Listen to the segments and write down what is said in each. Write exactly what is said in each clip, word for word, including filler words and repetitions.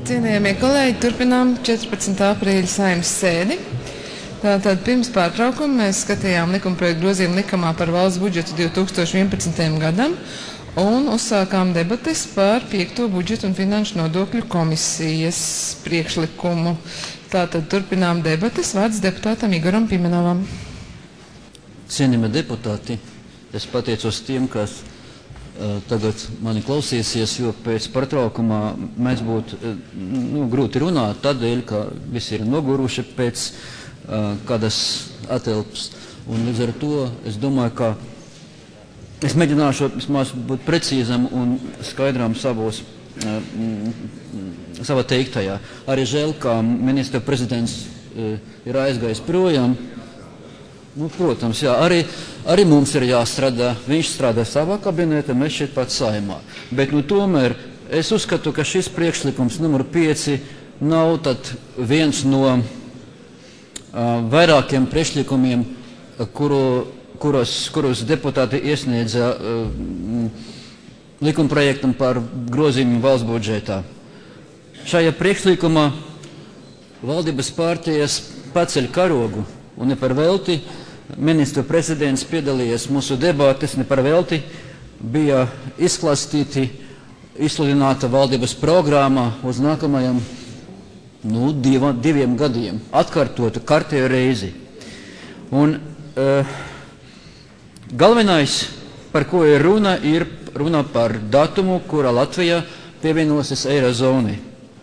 Cienījamie kolēģi, turpinām četrpadsmitā aprīļa Saeimas sēdi. Tātad pirms pārtraukuma mēs skatījām likumprojektu grozījumu likumā par valsts budžetu divi tūkstoši vienpadsmitajam gadam un uzsākām debates par piekto budžetu un finanšu nodokļu komisijas priekšlikumu. Tātad turpinām debates. Vārds deputātam Igoram Pimenovam. Cienījamie deputāti, es pateicos tiem, kas uh, tagad mani klausīsies, jo pēc pārtraukumā mēs būtu uh, nu, grūti runāt tādēļ, ka visi ir noguruši pēc uh, kādas atelpas. Un līdz ar to es domāju, ka es mēģināšu vismaz būt precīzam un skaidrām savos, uh, mm, savā teiktajā. Arī žēl, ka ministra prezidents uh, ir aizgājis projām. Nu, protams, jā, arī, arī mums ir jāstrādā. Viņš strādā savā kabinetā, mēs šeit pat Saeimā. Bet nu, tomēr es uzskatu, ka šis priekšlikums numur pieci nav tad viens no uh, vairākiem priekšlikumiem, kuru, kuros, kurus deputāti iesniedza uh, likumprojektam par grozījumu valsts budžetā. Šajā priekšlikumā valdības partijas paceļ karogu un ne par velti. Ministru prezidents piedalījies mūsu debates, ne par velti bija izklāstīti, izsludināta valdības programma uz nākamajiem nu, diva, diviem gadiem, atkārtotu kārtējo reizi. Un uh, galvenais, par ko ir runa, ir runa par datumu, kurā Latvija pievienosies Eirozonai.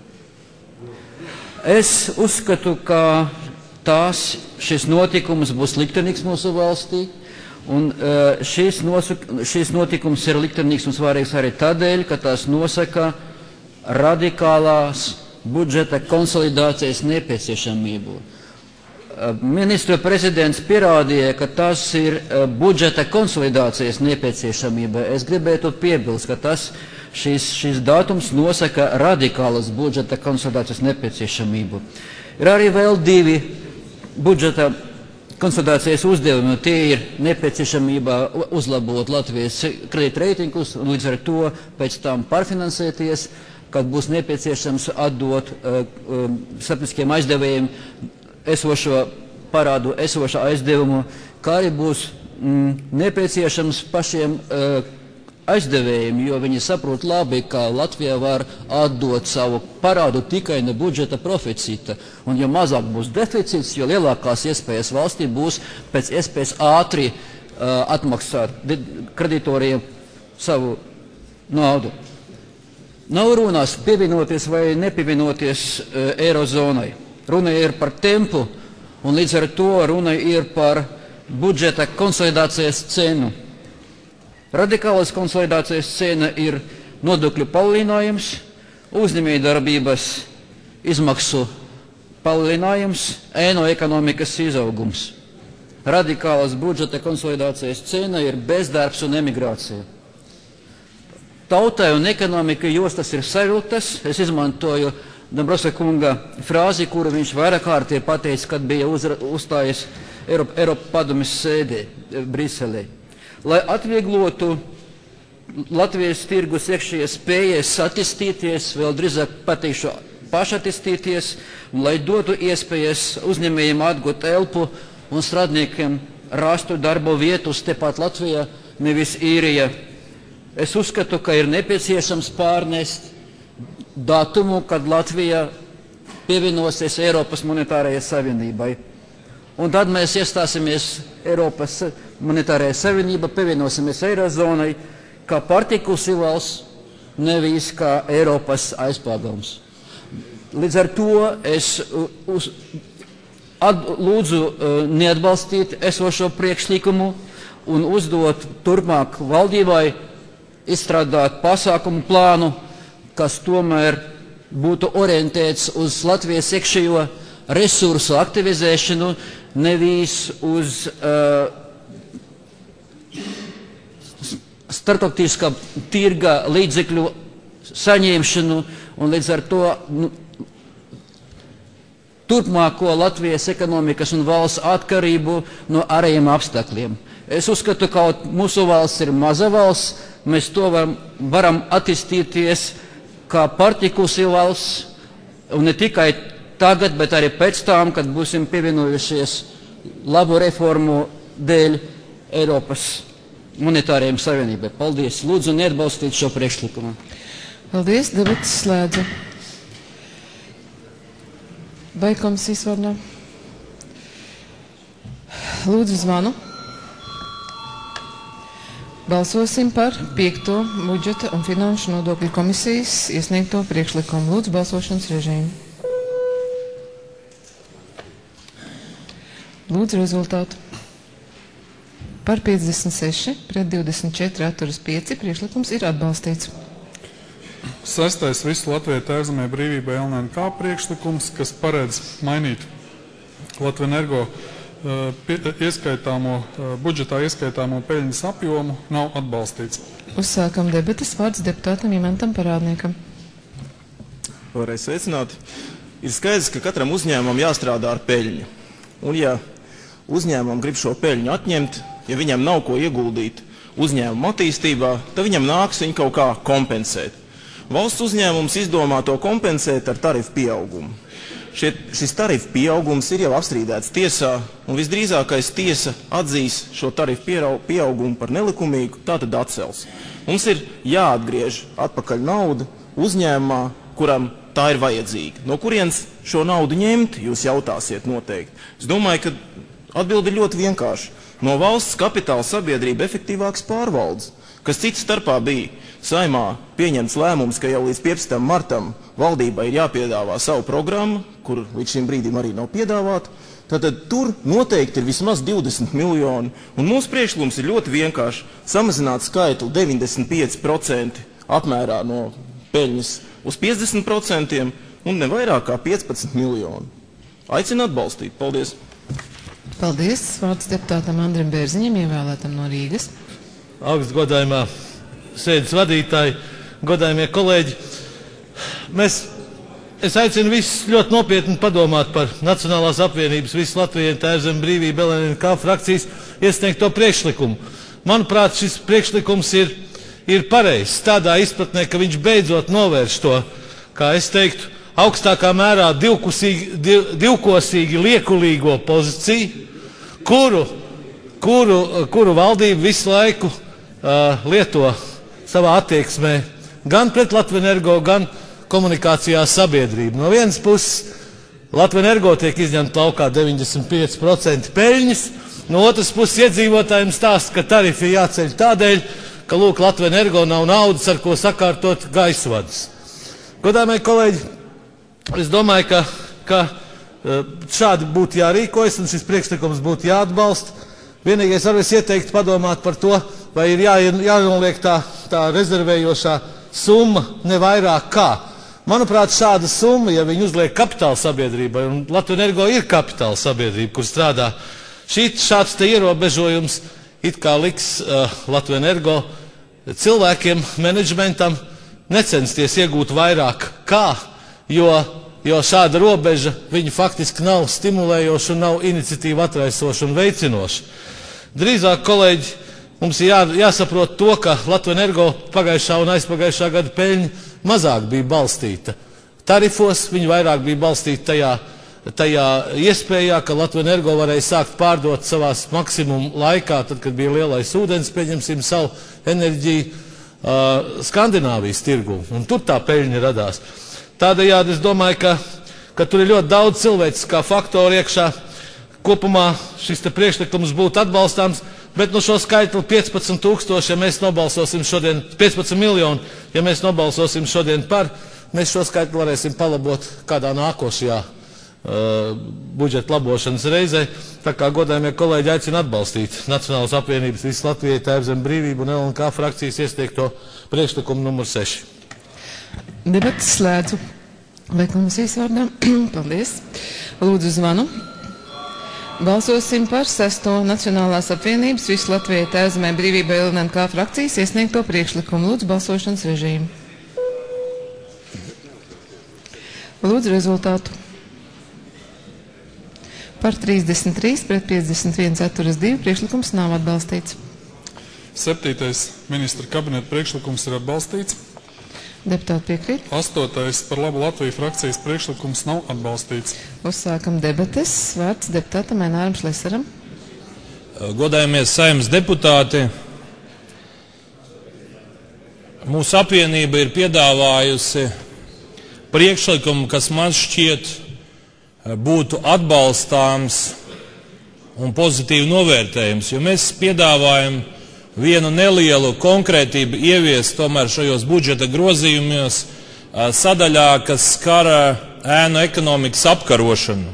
Es uzskatu, ka tās, šis notikums būs liktenīgs mūsu valstī, un uh, šis, nosuk, šis notikums ir liktenīgs un svarīgs arī tādēļ, ka tās nosaka radikālās budžeta konsolidācijas nepieciešamību. Uh, ministra prezidents pierādīja, ka tas ir uh, budžeta konsolidācijas nepieciešamība. Es gribētu piebilst, ka tas, šis, šis datums nosaka radikālas budžeta konsolidācijas nepieciešamību. Ir arī vēl divi budžeta konsolidācijas uzdevumi. Tie ir nepieciešamība uzlabot Latvijas kredītreitingus un līdz ar to pēc tam pārfinansēties, kad būs nepieciešams atdot uh, uh, starptautiskiem aizdevējiem esošo parādu, esošo aizdevumu, kā arī būs mm, nepieciešams pašiem uh, aizdevējiem, jo viņi saprot labi, ka Latvija var atdot savu parādu tikai no budžeta proficīta. Un jo mazāk būs deficīts, jo lielākās iespējas valstī būs pēc iespējas ātri uh, atmaksāt kreditoriem savu naudu. Nav runās pievienoties vai nepievienoties uh, Eirozonai. Runa ir par tempu, un līdz ar to runa ir par budžeta konsolidācijas cenu. Radikālas konsolidācijas cena ir nodokļu palielinājums, uzņēmējdarbības izmaksu palielinājums, ēnu ekonomikas izaugums. Radikālas budžeta konsolidācijas cena ir bezdarbs un emigrācija. Tautai un ekonomikai jostas ir savilktas. Es izmantoju Dombrovska kunga frāzi, kuru viņš vairāk kārt ir pateicis, kad bija uzstājies Eiropa, Eiropa padomes sēdē Briselē. Lai atvieglotu Latvijas tirgus iekšējās spējas attīstīties, vēl drīzāk pateikšu pašattīstīties, un lai dotu iespējas uzņēmējiem atgūt elpu un strādniekiem rastu darbo vietus tepat Latvijā, nevis Īrija. Es uzskatu, ka ir nepieciešams pārnest datumu, kad Latvija pievienosies Eiropas monetārajai savienībai. Un tad mēs iestāsimies Eiropas monetārajā savienība, pievienosimies Eirozonai kā partikusi valsts, nevis kā Eiropas aizpāgums. Līdz ar to es uz, at, lūdzu uh, neatbalstīt esošo priekšlikumu un uzdot turpmāk valdībai izstrādāt pasākumu plānu, kas tomēr būtu orientēts uz Latvijas iekšējo resursu aktivizēšanu, nevis uz uh, starptautiskā tirga līdzekļu saņemšanu un līdz ar to nu, turpmāko Latvijas ekonomikas un valsts atkarību no ārējiem apstākļiem. Es uzskatu, ka mūsu valsts ir maza valsts, mēs to varam, varam attīstīties kā partikusi valsts un ne tikai tagad, bet arī pēc tam, kad būsim pievienojušies labu reformu dēļ Eiropas monetārajiem savienībai. Paldies. Lūdzu, neatbalstīt šo priekšlikumu. Paldies. Debates slēdzu. Vai komisijas vārdā? Lūdzu, zvanu. Balsosim par piekto budžeta un finanšu nodokļu komisijas iesniegto priekšlikumu. Lūdzu, balsošanas režīmu. Lūdzu, rezultātu. Par piecdesmit seši pret divdesmit četri atturas pieci priekšlikums ir atbalstīts. Sestais visu Latviju tērzemē brīvībai L N K priekšlikums, kas paredz mainīt Latvenergo uh, ieskaitāmo, uh, budžetā ieskaitāmo peļņas apjomu, nav atbalstīts. Uzsākam debatas. Vārds deputātam Imantam Parādniekam. Vēlreiz sveicināt. Ir skaidrs, ka katram uzņēmumam jāstrādā ar peļņu. Un ja uzņēmumam grib šo peļņu atņemt, ja viņam nav ko ieguldīt uzņēmuma attīstībā, tad viņam nāks viņu kaut kā kompensēt. Valsts uzņēmums izdomā to kompensēt ar tarifu pieaugumu. Šie, šis tarifu pieaugums ir jau apstrīdēts tiesā, un visdrīzākais tiesa atzīs šo tarifu pieaugumu par nelikumīgu, tātad atcels. Mums ir jāatgriež atpakaļ nauda uzņēmumā, kuram tā ir vajadzīga. No kurienes šo naudu ņemt, jūs jautāsiet noteikti. Es domāju, ka atbildi ir ļoti vienkārši. No valsts kapitāla sabiedrība efektīvāks pārvaldes, kas cits starpā bija Saimā pieņemts lēmums, ka jau līdz piecpadsmitam martam valdībai ir jāpiedāvā savu programmu, kur līdz šim brīdim arī nav piedāvāta. Tātad tur noteikti ir vismaz divdesmit miljoni, un mūsu priekšlikums ir ļoti vienkārši samazināt skaitli deviņdesmit pieci procenti apmērā no peļņas uz piecdesmit procentiem un ne vairāk kā piecpadsmit miljoni. Aicinu atbalstīt. Paldies! Paldies. Vārds deputātam Andrim Bērziņam, ievēlētam no Rīgas. Augsts godājumā sēdes vadītāji, godājumie kolēģi. Mēs, es aicinu visus ļoti nopietni padomāt par Nacionālās apvienības visu Latviju tērzem brīvību L N K frakcijas iesniegto priekšlikumu. Manuprāt, šis priekšlikums ir, ir pareizs tādā izpratnē, ka viņš beidzot novērš to, kā es teiktu, augstākā mērā divkusīgi, div, divkosīgi liekulīgo pozīciju, kuru, kuru, kuru valdība visu laiku uh, lieto savā attieksmē gan pret Latvenergo, gan komunikācijā sabiedrību. No vienas puses Latvenergo tiek izņemta laukā deviņdesmit pieci procenti peļņas, no otras puses iedzīvotājiem stāsta, ka tarifi jāceļ tādēļ, ka lūk, Latvenergo nav naudas, ar ko sakārtot gaisvadus. Godājamie kolēģi, es domāju, ka, ka šādi būtu jārīkojas un šis priekšlikums būtu jāatbalsta. Vienīgais var es ieteikt padomāt par to, vai ir jā, jānoliek tā, tā rezervējošā summa ne vairāk kā. Manuprāt, šāda summa, ja viņi uzliek kapitāla sabiedrībai, un Latvenergo ir kapitāla sabiedrība, kur strādā, šī, šāds te ierobežojums it kā liks uh, Latvenergo cilvēkiem, menedžmentam necensties iegūt vairāk kā, jo, jo šāda robeža viņu faktiski nav stimulējoša un nav iniciatīva atraisoša un veicinoša. Drīzāk, kolēģi, mums ir jā, jāsaprot to, ka Latvenergo pagājušā un aizpagājušā gada peļņa mazāk bija balstīta tarifos, viņi vairāk bija balstīti tajā, tajā iespējā, ka Latvenergo varēja sākt pārdot savās maksimum laikā, tad, kad bija lielais ūdens, pieņemsim savu enerģiju uh, Skandināvijas tirgu, un tur tā peļņa radās. Tādējādi es domāju, ka, ka tur ir ļoti daudz cilvēciskā faktoru iekšā. Kopumā šis te priekšlikums būtu atbalstāms, bet no šo skaitli piecpadsmit tūkstoši, ja mēs nobalsosim šodien, piecpadsmit miljoni, ja mēs nobalsosim šodien par, mēs šo skaitli varēsim palabot kādā nākošajā uh, budžeta labošanas reizē. Tā kā godājumie kolēģi aicina atbalstīt Nacionālas apvienības visu Latviju tērzem brīvību un L N K frakcijas iesniegto priekšlikumu numur seši. Debates slēdzu. Vai komisijas vārdā? Paldies. Lūdzu zvanu. Balsosim par sesto Nacionālās apvienības visu Latviju tērzemē brīvībai L N K frakcijas iesniegto priekšlikumu. Lūdzu balsošanas režīmu. Lūdzu rezultātu. Par trīsdesmit trīs pret piecdesmit viens atturas divi priekšlikums nav atbalstīts. Septītais ministra kabineta priekšlikums ir atbalstīts. Deputāti piekrīt. Astotais par labu Latviju frakcijas priekšlikums nav atbalstīts. Uzsākam debates. Vārds deputātam Aināram Šlesaram. Godājamies Saeimas deputāti, mūsu apvienība ir piedāvājusi priekšlikumu, kas man šķiet būtu atbalstāms un pozitīvi novērtējums, jo mēs piedāvājam vienu nelielu konkrētību ieviest tomēr šajos budžeta grozījumos sadaļā, kas skara ēnu ekonomikas apkarošanu.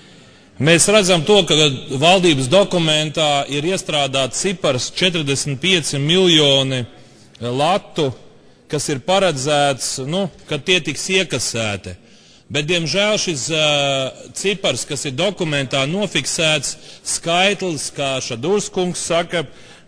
Mēs redzam to, ka valdības dokumentā ir iestrādāts cipars četrdesmit pieci miljoni latu, kas ir paredzēts, nu, ka tie tiks iekasēti. Bet, diemžēl, šis uh, cipars, kas ir dokumentā nofiksēts, skaitlis, kā Šadurskungs saka,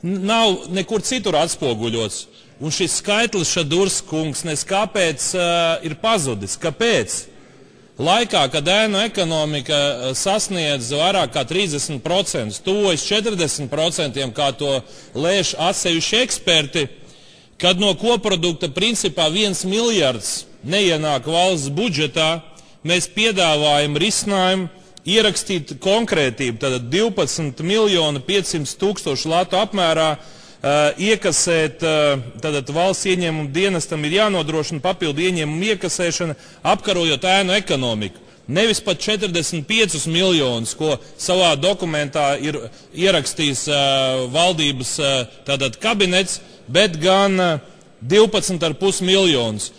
nav nekur citur atspoguļots. Un šis skaitlis Šadurskungs nes kāpēc uh, ir pazudis. Kāpēc? Laikā, kad ēnu ekonomika sasniedz vairāk kā trīsdesmit procentus, tuvojas četrdesmit procentiem, kā to lēš atsevišķi eksperti, kad no koprodukta principā viens miljards neienāk valsts budžetā, mēs piedāvājam risinājumu ierakstīt konkrētību, tātad divpadsmit miljoni piecsimt tūkstoši latu apmērā uh, iekasēt, uh, tātad valsts ieņēmumu dienestam ir jānodrošina papildu ieņēmumu iekasēšana, apkarojot ēnu ekonomiku. Nevis pat četrdesmit piecus miljonus, ko savā dokumentā ir ierakstījis uh, valdības uh, tātad kabinets, bet gan uh, divpadsmit ar pus miljonus.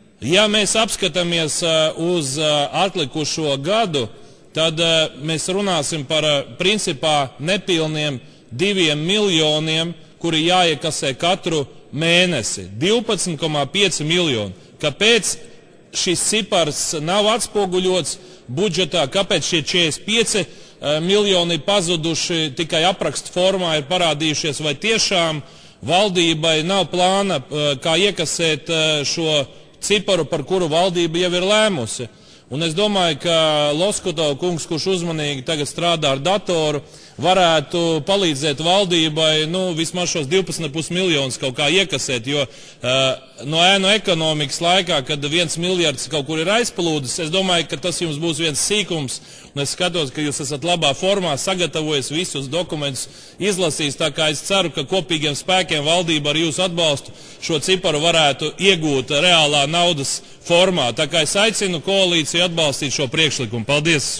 Ja mēs apskatāmies uh, uz uh, atlikušo gadu, tad uh, mēs runāsim par uh, principā nepilniem diviem miljoniem, kuri jāiekasē katru mēnesi. divpadsmit komā pieci miljoni. Kāpēc šis cipars nav atspoguļots budžetā? Kāpēc šie četrdesmit pieci uh, miljoni pazuduši tikai aprakstu formā ir parādījušies? Vai tiešām valdībai nav plāna, uh, kā iekasēt uh, šo ciparu, par kuru valdība jau ir lēmusi? Un es domāju, ka Loskutova kungs, kurš uzmanīgi tagad strādā ar datoru, varētu palīdzēt valdībai, nu, vismaz šos divpadsmit ar pus miljonus kaut kā iekasēt, jo uh, no ēnu ekonomikas laikā, kad viens miljards kaut kur ir aizplūdis, es domāju, ka tas jums būs viens sīkums, un es skatos, ka jūs esat labā formā, sagatavojis visus dokumentus, izlasījis, tā kā es ceru, ka kopīgiem spēkiem valdība ar jūsu atbalstu šo ciparu varētu iegūt reālā naudas formā. Tā kā es aicinu koalīciju atbalstīt šo priekšlikumu. Paldies!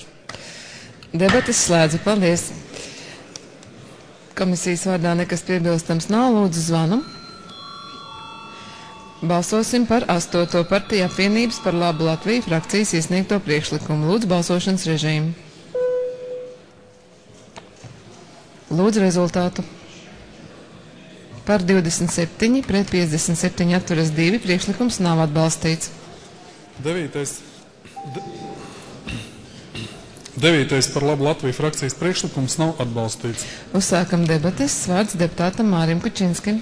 Debates slēdzu. Paldies! Komisijas vārdā nekas piebilstams nav. Lūdzu zvanu. Balsosim par astoto partiju apvienības par labu Latviju frakcijas iesniegto priekšlikumu. Lūdzu balsošanas režīmu. Lūdzu rezultātu. Par divdesmit septiņi pret piecdesmit septiņi atturas divi. Priekšlikums nav atbalstīts. Devītais. De... Devītais par labu Latviju frakcijas priekšlikums nav atbalstīts. Uzsākam debates. Vārds deputātam Mārim Kučinskim.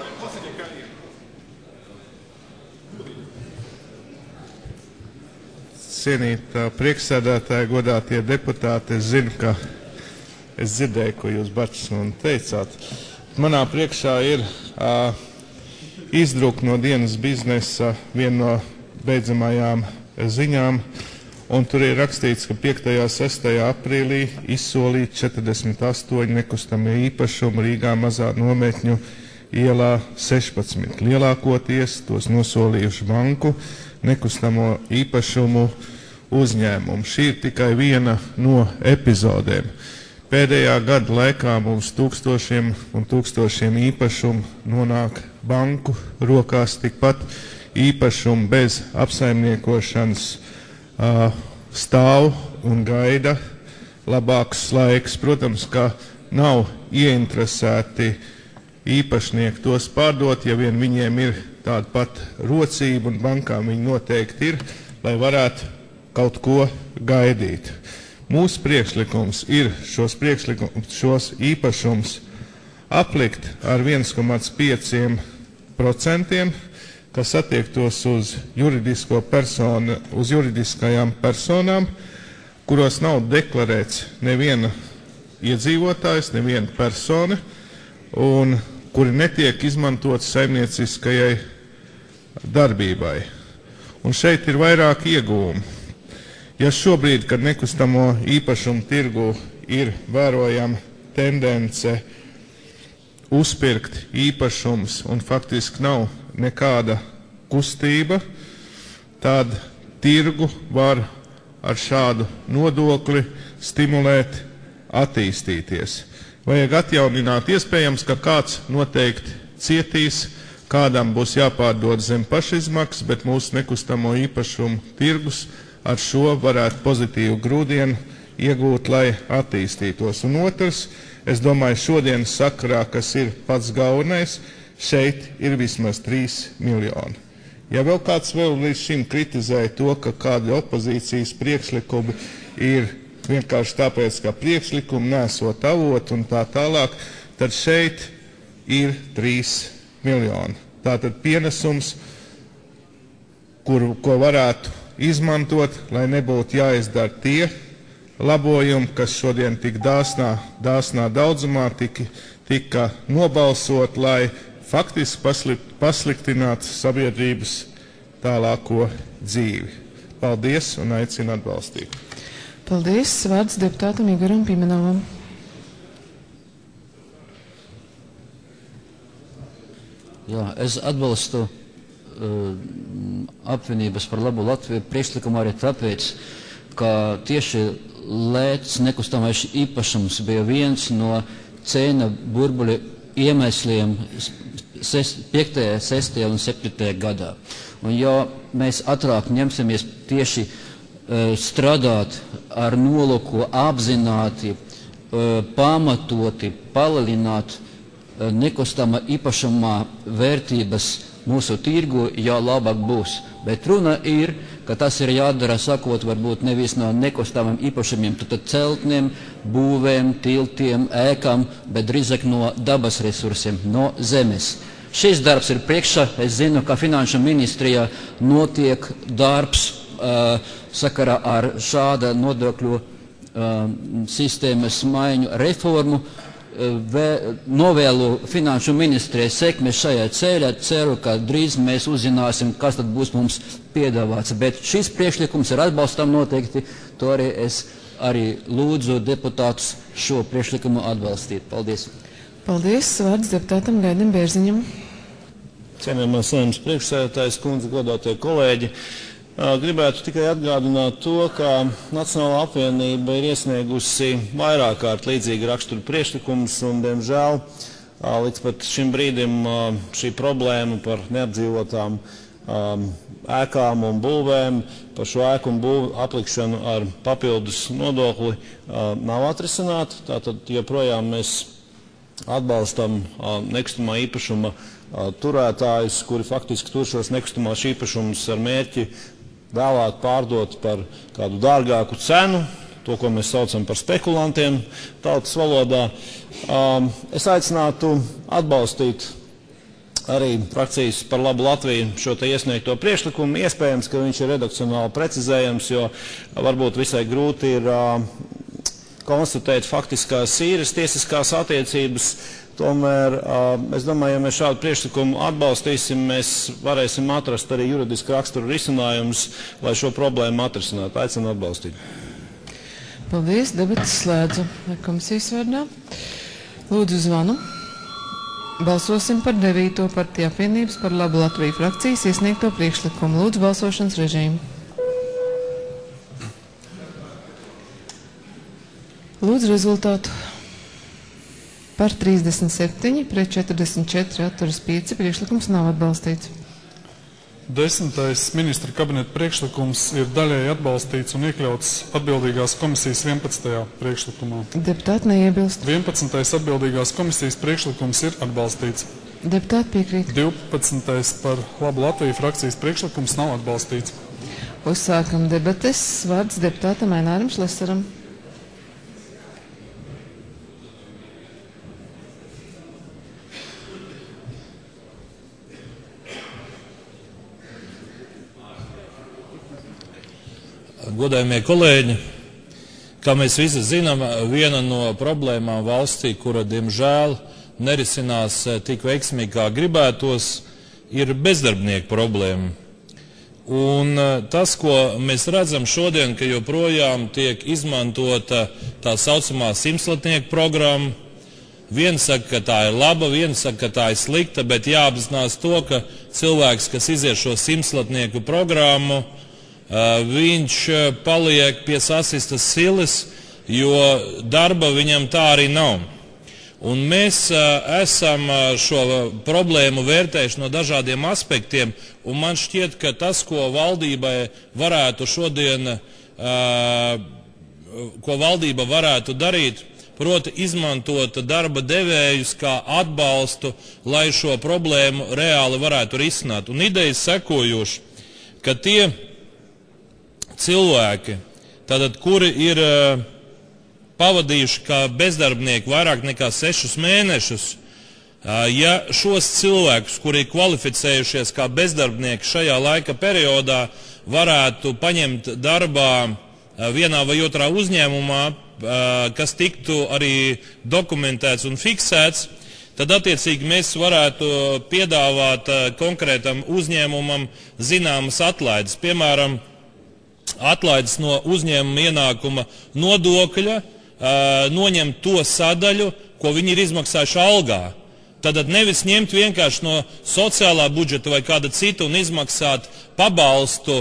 Cienītā priekšsēdētāja, godātie deputāti, es zinu, ka es dzirdēju, ko jūs, Bačs, man teicāt. Manā priekšā ir uh, izdruk no dienas biznesa viena no beidzamajām ziņām, un tur ir rakstīts, ka piektajā un sestajā aprīlī izsolīt četrdesmit astoņi nekustamie īpašumi Rīgā Mazā Nometņu ielā sešpadsmit. Lielākoties tos nosolījuši banku nekustamo īpašumu uzņēmumu. Šī ir tikai viena no epizodēm. Pēdējā gada laikā mums tūkstošiem un tūkstošiem īpašumu nonāk banku rokās, tikpat īpašumu bez apsaimniekošanas uh, stāv un gaida labākus laikus. Protams, ka nav ieinteresēti īpašnieki tos pārdot, ja vien viņiem ir tāda pat rocība, un bankām viņi noteikti ir, lai varētu kaut ko gaidīt. Mūsu priekšlikums ir šos, priekšlikums, šos īpašums aplikt ar viens komā pieci procenti, kas attiektos uz, juridisko personu, uz juridiskajām personām, kuros nav deklarēts neviena iedzīvotājs, neviena persona, un kuri netiek izmantot saimnieciskajai darbībai. Un šeit ir vairāk iegūmi. Ja šobrīd, kad nekustamo īpašumu tirgu ir vērojama tendence uzpirkt īpašums un faktiski nav nekāda kustība, tad tirgu var ar šādu nodokli stimulēt attīstīties. Vajag atjaunināt, iespējams, ka kāds noteikti cietīs, kādam būs jāpārdod zem pašizmaksas, bet mūsu nekustamo īpašumu tirgus ar šo varētu pozitīvu grūdienu iegūt, lai attīstītos. Un otrs, es domāju, šodienas sakarā, kas ir pats galvenais, šeit ir vismaz trīs miljoni. Ja vēl kāds vēl līdz šim kritizēja to, ka kādi opozīcijas priekšlikumi ir vienkārši tāpēc, ka priekšlikumi nesot avot un tā tālāk, tad šeit ir trīs miljoni. Tātad pienesums, kur, ko varētu izmantot, lai nebūtu jāizdara tie labojumi, kas šodien tik dāsnā, dāsnā daudzumā tika, tika nobalsot, lai faktiski paslikt, pasliktinātu sabiedrības tālāko dzīvi. Paldies un aicinu atbalstīt. Paldies. Vārds deputātam Igoram Pimenovam. Jā, es atbalstu uh, apvienības par labu Latviju priekšlikumu arī tāpēc, ka tieši lēts nekustamais īpašums bija viens no cēna burbuļa iemesliem piektajā, sestajā un septītajā gadā. Un ja mēs ātrāk ņemsimies tieši uh, strādāt ar nolūku apzināti, uh, pamatoti, palielināt uh, nekustama īpašumā vērtības mūsu tirgu, jau labāk būs. Bet runa ir, ka tas ir jādara sakot varbūt nevis no nekustamiem īpašumiem, tad celtniem, būvēm, tiltiem, ēkām, bet drīzāk no dabas resursiem, no zemes. Šis darbs ir priekšā. Es zinu, ka Finanšu ministrijā notiek darbs uh, sakarā ar šāda nodokļu uh, sistēmas maiņu reformu. Uh, novēlu Finanšu ministrijai sekmi šajā ceļā. Ceru, ka drīz mēs uzzināsim, kas tad būs mums piedāvāts. Bet šis priekšlikums ir atbalstam noteikti. To arī es arī lūdzu deputātus šo priekšlikumu atbalstīt. Paldies. Paldies. Vārds deputātam Gaidim Bērziņam. Cienījamās Saeimas priekšsēdētājas kundze, godātie kolēģi, gribētu tikai atgādināt to, ka Nacionālā apvienība ir iesniegusi vairāk kārt līdzīgi raksturu priekšlikumus un, diemžēl, līdz pat šim brīdim šī problēma par neapdzīvotām ēkām un būvēm, par šo ēku un būvu aplikšanu ar papildus nodokli nav atrisināta. Tātad joprojām mēs atbalstam nekustamā īpašuma turētājus, kuri faktiski tur šos nekustamās īpašumus ar mērķi vēlāk pārdot par kādu dārgāku cenu, to, ko mēs saucam par spekulantiem tautas valodā. Es aicinātu atbalstīt arī frakcijas par labu Latviju šo te iesniegto priekšlikumu. Iespējams, ka viņš ir redakcionāli precizējams, jo varbūt visai grūti ir konstatēt faktiskās īres tiesiskās attiecības. Tomēr es domāju, ja mēs šādu priekšlikumu atbalstīsim, mēs varēsim atrast arī juridiski raksturu risinājumus, lai šo problēmu atrisinātu. Aicinu atbalstīt. Paldies. Debatas slēdzu komisijas vārdā. Lūdzu zvanu. Balsosim par devīto partiju apvienības par labu Latviju frakcijas iesniegto priekšlikumu. Lūdzu balsošanas režīmu. Lūdzu rezultātu. Par trīsdesmit septiņi, pret četrdesmit četri, atturas pieci, priekšlikums nav atbalstīts. Desmitais ministra kabineta priekšlikums ir daļēji atbalstīts un iekļauts atbildīgās komisijas vienpadsmitajā priekšlikumā. Deputāti neiebilst. vienpadsmitais atbildīgās komisijas priekšlikums ir atbalstīts. Deputāti piekrīt. divpadsmitais par labu Latviju frakcijas priekšlikums nav atbalstīts. Uzsākam debates. Vārds deputātam Aināram Šlesaram. Godājumie kolēģi, kā mēs visi zinām, viena no problēmām valstī, kura diemžēl nerisinās tik veiksmīgi, kā gribētos, ir bezdarbnieku problēma. Un tas, ko mēs redzam šodien, ka joprojām tiek izmantota tā saucamā simtslapnieku programma, viens saka, ka tā ir laba, viens saka, ka tā ir slikta, bet jāapzinās to, ka cilvēks, kas iziet šo simtslapnieku programmu, viņš paliek pie sasistas silas, jo darba viņam tā arī nav. Un mēs uh, esam uh, šo problēmu vērtējuši no dažādiem aspektiem, un man šķiet, ka tas, ko valdībai varētu šodien, uh, ko valdība varētu darīt, proti izmantot darba devējus kā atbalstu, lai šo problēmu reāli varētu risināt. Un idejas sekojoši, ka tie cilvēki, tātad, kuri ir uh, pavadījuši kā bezdarbnieki vairāk nekā sešus mēnešus, ja šos cilvēkus, kuri ir kvalificējušies kā bezdarbnieki šajā laika periodā, varētu paņemt darbā vienā vai otrā uzņēmumā, kas tiktu arī dokumentēts un fiksēts, tad attiecīgi mēs varētu piedāvāt konkrētam uzņēmumam zināmas atlaides. Piemēram, atlaides no uzņēmuma ienākuma nodokļa, noņemt to sadaļu, ko viņi ir izmaksājuši algā. Tātad nevis ņemt vienkārši no sociālā budžeta vai kāda cita un izmaksāt pabalstu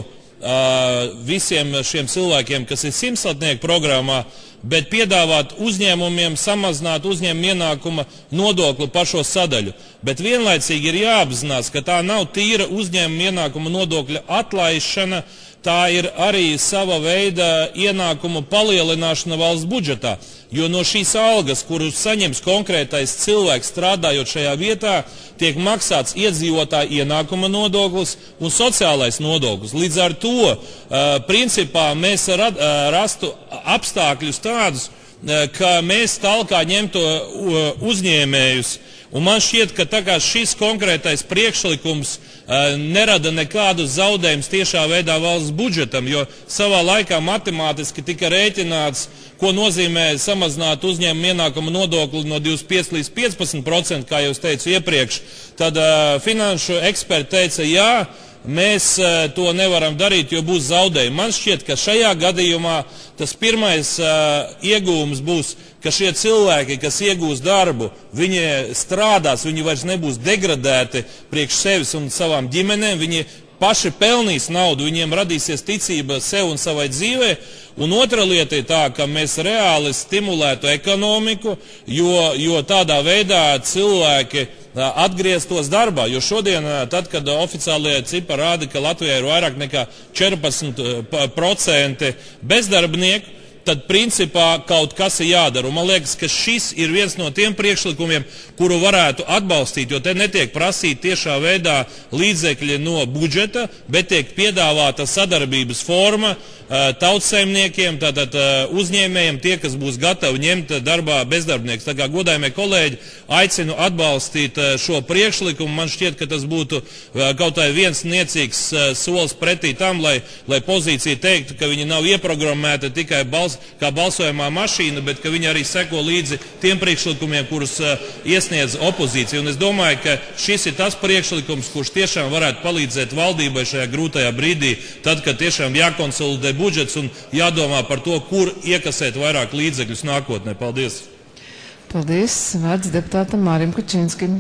uh, visiem šiem cilvēkiem, kas ir simtslapnieku programmā, bet piedāvāt uzņēmumiem samazināt uzņēmuma ienākuma nodokli par šo sadaļu. Bet vienlaicīgi ir jāapzinās, ka tā nav tīra uzņēmuma ienākuma nodokļa atlaišana, tā ir arī sava veida ienākumu palielināšana valsts budžetā, jo no šīs algas, kuru saņems konkrētais cilvēks strādājot šajā vietā, tiek maksāts iedzīvotāja ienākuma nodoklis un sociālais nodoklis. Līdz ar to, uh, principā, mēs rad, uh, rastu apstākļus tādus, uh, ka mēs talkā ņemtu uh, uzņēmējus. Un man šķiet, ka tā kā šis konkrētais priekšlikums uh, nerada nekādus zaudējumus tiešā veidā valsts budžetam, jo savā laikā matemātiski tika rēķināts, ko nozīmē samazināt uzņēmuma ienākuma nodokli no divdesmit pieci līdz piecpadsmit procenti, kā jau es teicu iepriekš. Tad uh, finanšu eksperti teica, jā, mēs uh, to nevaram darīt, jo būs zaudējumi. Man šķiet, ka šajā gadījumā tas pirmais uh, iegūms būs, ka šie cilvēki, kas iegūs darbu, viņi strādās, viņi vairs nebūs degradēti priekš sevis un savām ģimenēm, viņi paši pelnīs naudu, viņiem radīsies ticība sev un savai dzīvē. Un otra lieta ir tā, ka mēs reāli stimulētu ekonomiku, jo, jo tādā veidā cilvēki atgrieztos darbā. Jo šodien, tad, kad oficiālie cipari rāda, ka Latvijā ir vairāk nekā četrpadsmit procenti bezdarbnieku, tad principā kaut kas ir jādara. Un man liekas, ka šis ir viens no tiem priekšlikumiem, kuru varētu atbalstīt, jo te netiek prasīt tiešā veidā līdzekļi no budžeta, bet tiek piedāvāta sadarbības forma tautsaimniekiem, tātad uzņēmējiem, tie, kas būs gatavi ņemt darbā bezdarbnieks. Tā kā, godājumie kolēģi, aicinu atbalstīt šo priekšlikumu. Man šķiet, ka tas būtu kaut vai viens niecīgs solis pretī tam, lai, lai pozīcija teiktu, ka viņi nav ieprogrammēta tikai bals, kā balsojumā mašīna, bet ka viņi arī seko līdzi tiem priekšlikumiem, kurus iesniedz opozīcija. Un es domāju, ka šis ir tas priekšlikums, kurš tiešām varētu palīdzēt valdībai šajā grūtajā brīdī, tad, kad tiešām jākonsolidē budžets un jādomā par to, kur iekasēt vairāk līdzekļus nākotnē. Paldies! Paldies! Vārds deputātam Mārim Kučinskim.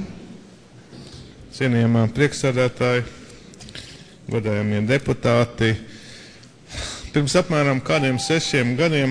Cienījamā priekšsēdētāji, godājamie deputāti, pirms apmēram kādiem sešiem gadiem,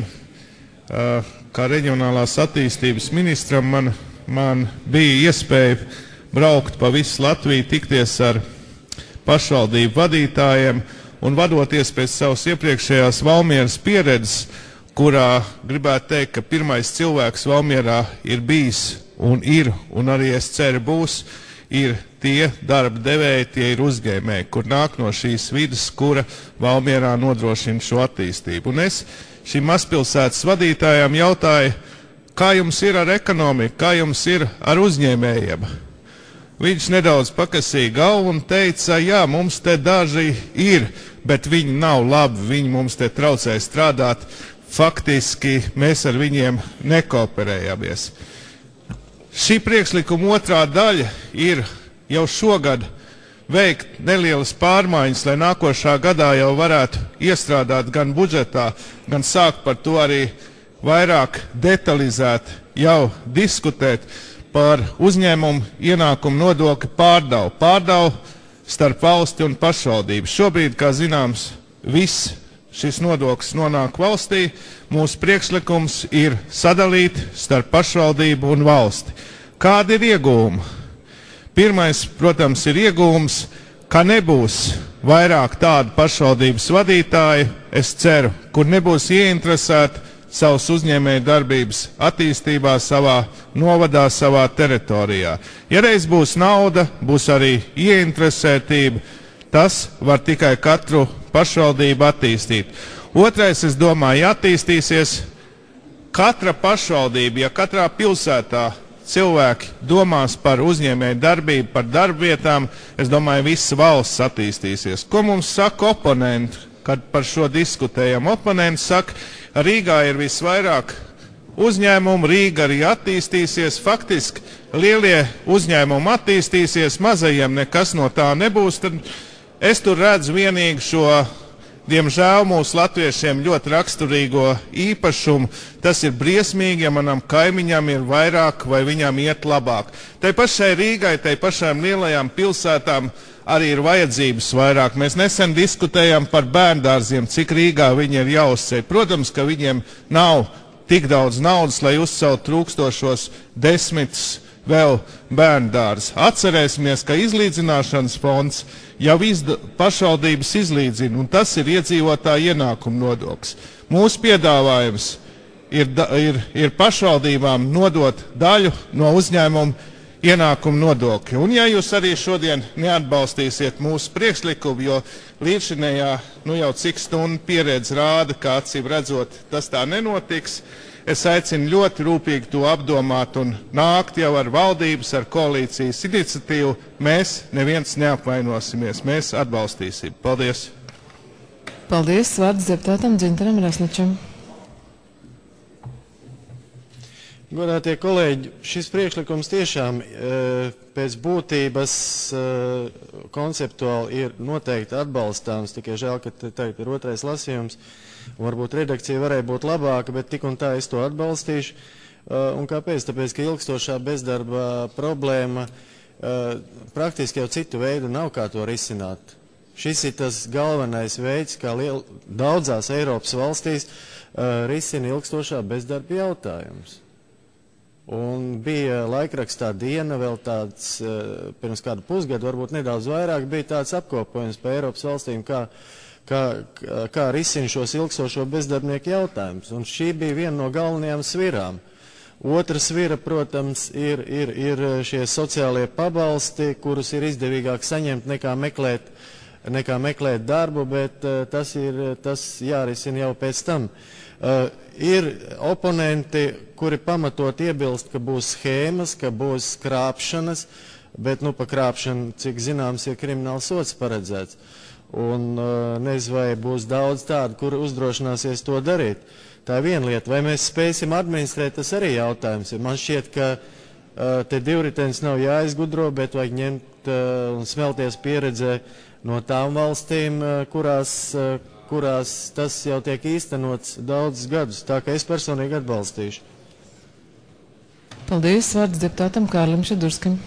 kā reģionālās attīstības ministram, man, man bija iespēja braukt pa visu Latviju, tikties ar pašvaldību vadītājiem un vadoties pēc savas iepriekšējās Valmieras pieredzes, kurā gribētu teikt, ka pirmais cilvēks Valmierā ir bijis un ir, un arī es ceru būs, ir tie darba devēji, tie ir uzņēmēji, kur nāk no šīs vidas, kura Valmierā nodrošina šo attīstību. Un es šīm mazpilsētas vadītājām jautāju, kā jums ir ar ekonomiku, kā jums ir ar uzņēmējiem? Viņš nedaudz pakasīja galvu un teica, jā, mums te daži ir, bet viņi nav labi, viņi mums te traucē strādāt, faktiski mēs ar viņiem nekooperējamies. Šī priekšlikuma otrā daļa ir jau šogad veikt nelielas pārmaiņas, lai nākošā gadā jau varētu iestrādāt gan budžetā, gan sākt par to arī vairāk detalizēt, jau diskutēt par uzņēmumu ienākumu nodokļu pārdalu. Pārdalu starp valsti un pašvaldību. Šobrīd, kā zināms, viss šis nodoklis nonāk valstī. Mūsu priekšlikums ir sadalīt starp pašvaldību un valsti. Kādi ir iegūmi? Pirmais, protams, ir iegūms, ka nebūs vairāk tādu pašvaldības vadītāju, es ceru, kur nebūs ieinteresēti savas uzņēmēju darbības attīstībā savā novadā, savā teritorijā. Ja reiz būs nauda, būs arī ieinteresētība, tas var tikai katru pašvaldību attīstīt. Otrais, es domāju, ja attīstīsies katra pašvaldība, ja katrā pilsētā cilvēki domās par uzņēmēju darbību, par darbvietām, es domāju, visa valsts attīstīsies. Ko mums saka oponenti, kad par šo diskutējam? Oponenti saka, Rīgā ir visvairāk uzņēmumu, Rīga arī attīstīsies, faktiski lielie uzņēmumi attīstīsies, mazajiem nekas no tā nebūs, tad es tur redzu vienīgi šo, diemžēl, mūsu latviešiem ļoti raksturīgo īpašumu. Tas ir briesmīgi, ja manam kaimiņam ir vairāk vai viņam iet labāk. Tai pašai Rīgai, tai pašām lielajām pilsētām arī ir vajadzības vairāk. Mēs nesen diskutējam par bērndārziem, cik Rīgā viņi ir jāuzceļ. Protams, ka viņiem nav tik daudz naudas, lai uzcelt trūkstošos desmitus vēl bērndārs. Atcerēsimies, ka izlīdzināšanas fonds jau izda, pašvaldības izlīdzina, un tas ir iedzīvotāja ienākuma nodoklis. Mūsu piedāvājums ir, ir, ir pašvaldībām nodot daļu no uzņēmuma ienākumu nodokļu. Un ja jūs arī šodien neatbalstīsiet mūsu priekšlikumu, jo līdzinējā, nu jau cik stundu pieredze rāda, kā acīm redzot, tas tā nenotiks, es aicinu ļoti rūpīgi to apdomāt un nākt jau ar valdības, ar koalīcijas iniciatīvu. Mēs neviens neapvainosimies, mēs atbalstīsim. Paldies! Paldies, vārds deputātam Dzintaram Rasnačam. Godātie kolēģi, šis priekšlikums tiešām pēc būtības konceptuāli ir noteikti atbalstāms, tikai žēl, ka tagad ir otrais lasījums. Varbūt redakcija varēja būt labāka, bet tik un tā es to atbalstīšu. Un kāpēc? Tāpēc, ka ilgstošā bezdarba problēma praktiski jau citu veidu nav, kā to risināt. Šis ir tas galvenais veids, kā liel, daudzās Eiropas valstīs risina ilgstošā bezdarba jautājums. Un bija laikrakstā Diena, vēl tāds, pirms kādu pusgadu, varbūt nedaudz vairāk, bija tāds apkopojums pa Eiropas valstīm, kā, kā, kā risina šos ilgstošo bezdarbnieku jautājumus. Un šī bija viena no galvenajām svirām. Otra svira, protams, ir, ir, ir šie sociālie pabalsti, kurus ir izdevīgāk saņemt nekā meklēt, nekā meklēt darbu, bet tas ir tas jārisina jau pēc tam. Uh, ir oponenti, kuri pamatot iebilst, ka būs schēmas, ka būs krāpšanas, bet nu pa krāpšanu, cik zināms, ir krimināls sods paredzēts. Un uh, nezinu, vai būs daudz tādu, kuri uzdrošināsies to darīt. Tā ir viena lieta. Vai mēs spēsim administrēt, tas arī jautājums. Man šķiet, ka uh, te divritenis nav jāizgudro, bet vajag ņemt uh, un smelties pieredzē no tām valstīm, uh, kurās uh, kurās tas jau tiek īstenots daudzus gadus, tā ka es personīgi atbalstīšu. Paldies, vārds deputātam Kārlim Šedurskim.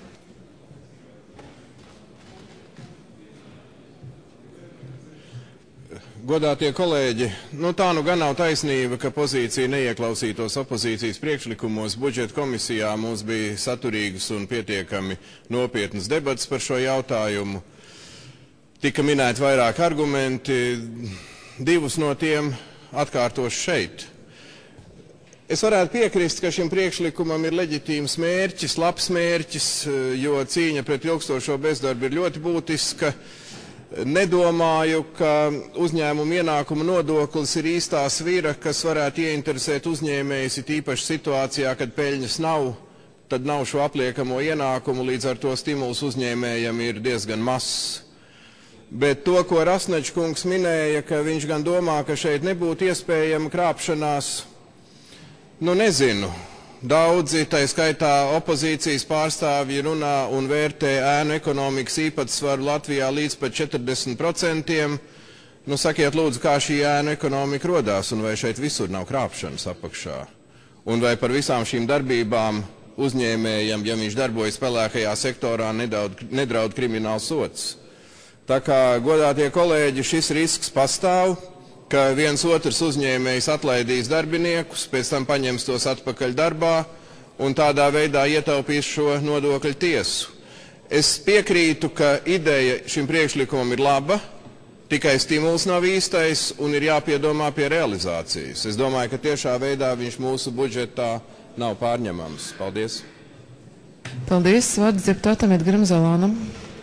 Godātie kolēģi, nu tā nu gan nav taisnība, ka pozīcija neieklausītos opozīcijas priekšlikumos. Budžeta komisijā mums bija saturīgas un pietiekami nopietnas debats par šo jautājumu. Tika minēti vairāk argumenti, divus no tiem atkārtošu šeit. Es varētu piekrist, ka šim priekšlikumam ir leģitīms mērķis, labs mērķis, jo cīņa pret ilgstošo bezdarbu ir ļoti būtiska. Nedomāju, ka uzņēmuma ienākuma nodoklis ir īstā svira, kas varētu ieinteresēt uzņēmējus, it īpaši situācijā, kad peļņas nav, tad nav šo apliekamo ienākumu, līdz ar to stimuls uzņēmējam ir diezgan mazs. Bet to, ko Rasnačs kungs minēja, ka viņš gan domā, ka šeit nebūtu iespējama krāpšanās, nu nezinu. daudzi, tā skaitā opozīcijas pārstāvji, runā un vērtē ēnu ekonomikas īpatsvaru Latvijā līdz pat četrdesmit procentiem. Nu, sakiet lūdzu, kā šī ēnu ekonomika rodās un vai šeit visur nav krāpšanas apakšā? Un vai par visām šīm darbībām uzņēmējam, ja viņš darbojas pelēkajā sektorā, nedaud, nedraud krimināls sods? Tā kā, godātie kolēģi, šis risks pastāv, ka viens otrs uzņēmējs atlaidīs darbiniekus, pēc tam paņems tos atpakaļ darbā un tādā veidā ietaupīs šo nodokļu tiesu. Es piekrītu, ka ideja šim priekšlikumam ir laba, tikai stimuls nav īstais un ir jāpiedomā pie realizācijas. Es domāju, ka tiešā veidā viņš mūsu budžetā nav pārņemams. Paldies. Paldies. Vārds deputātam Edgaram Zolānam.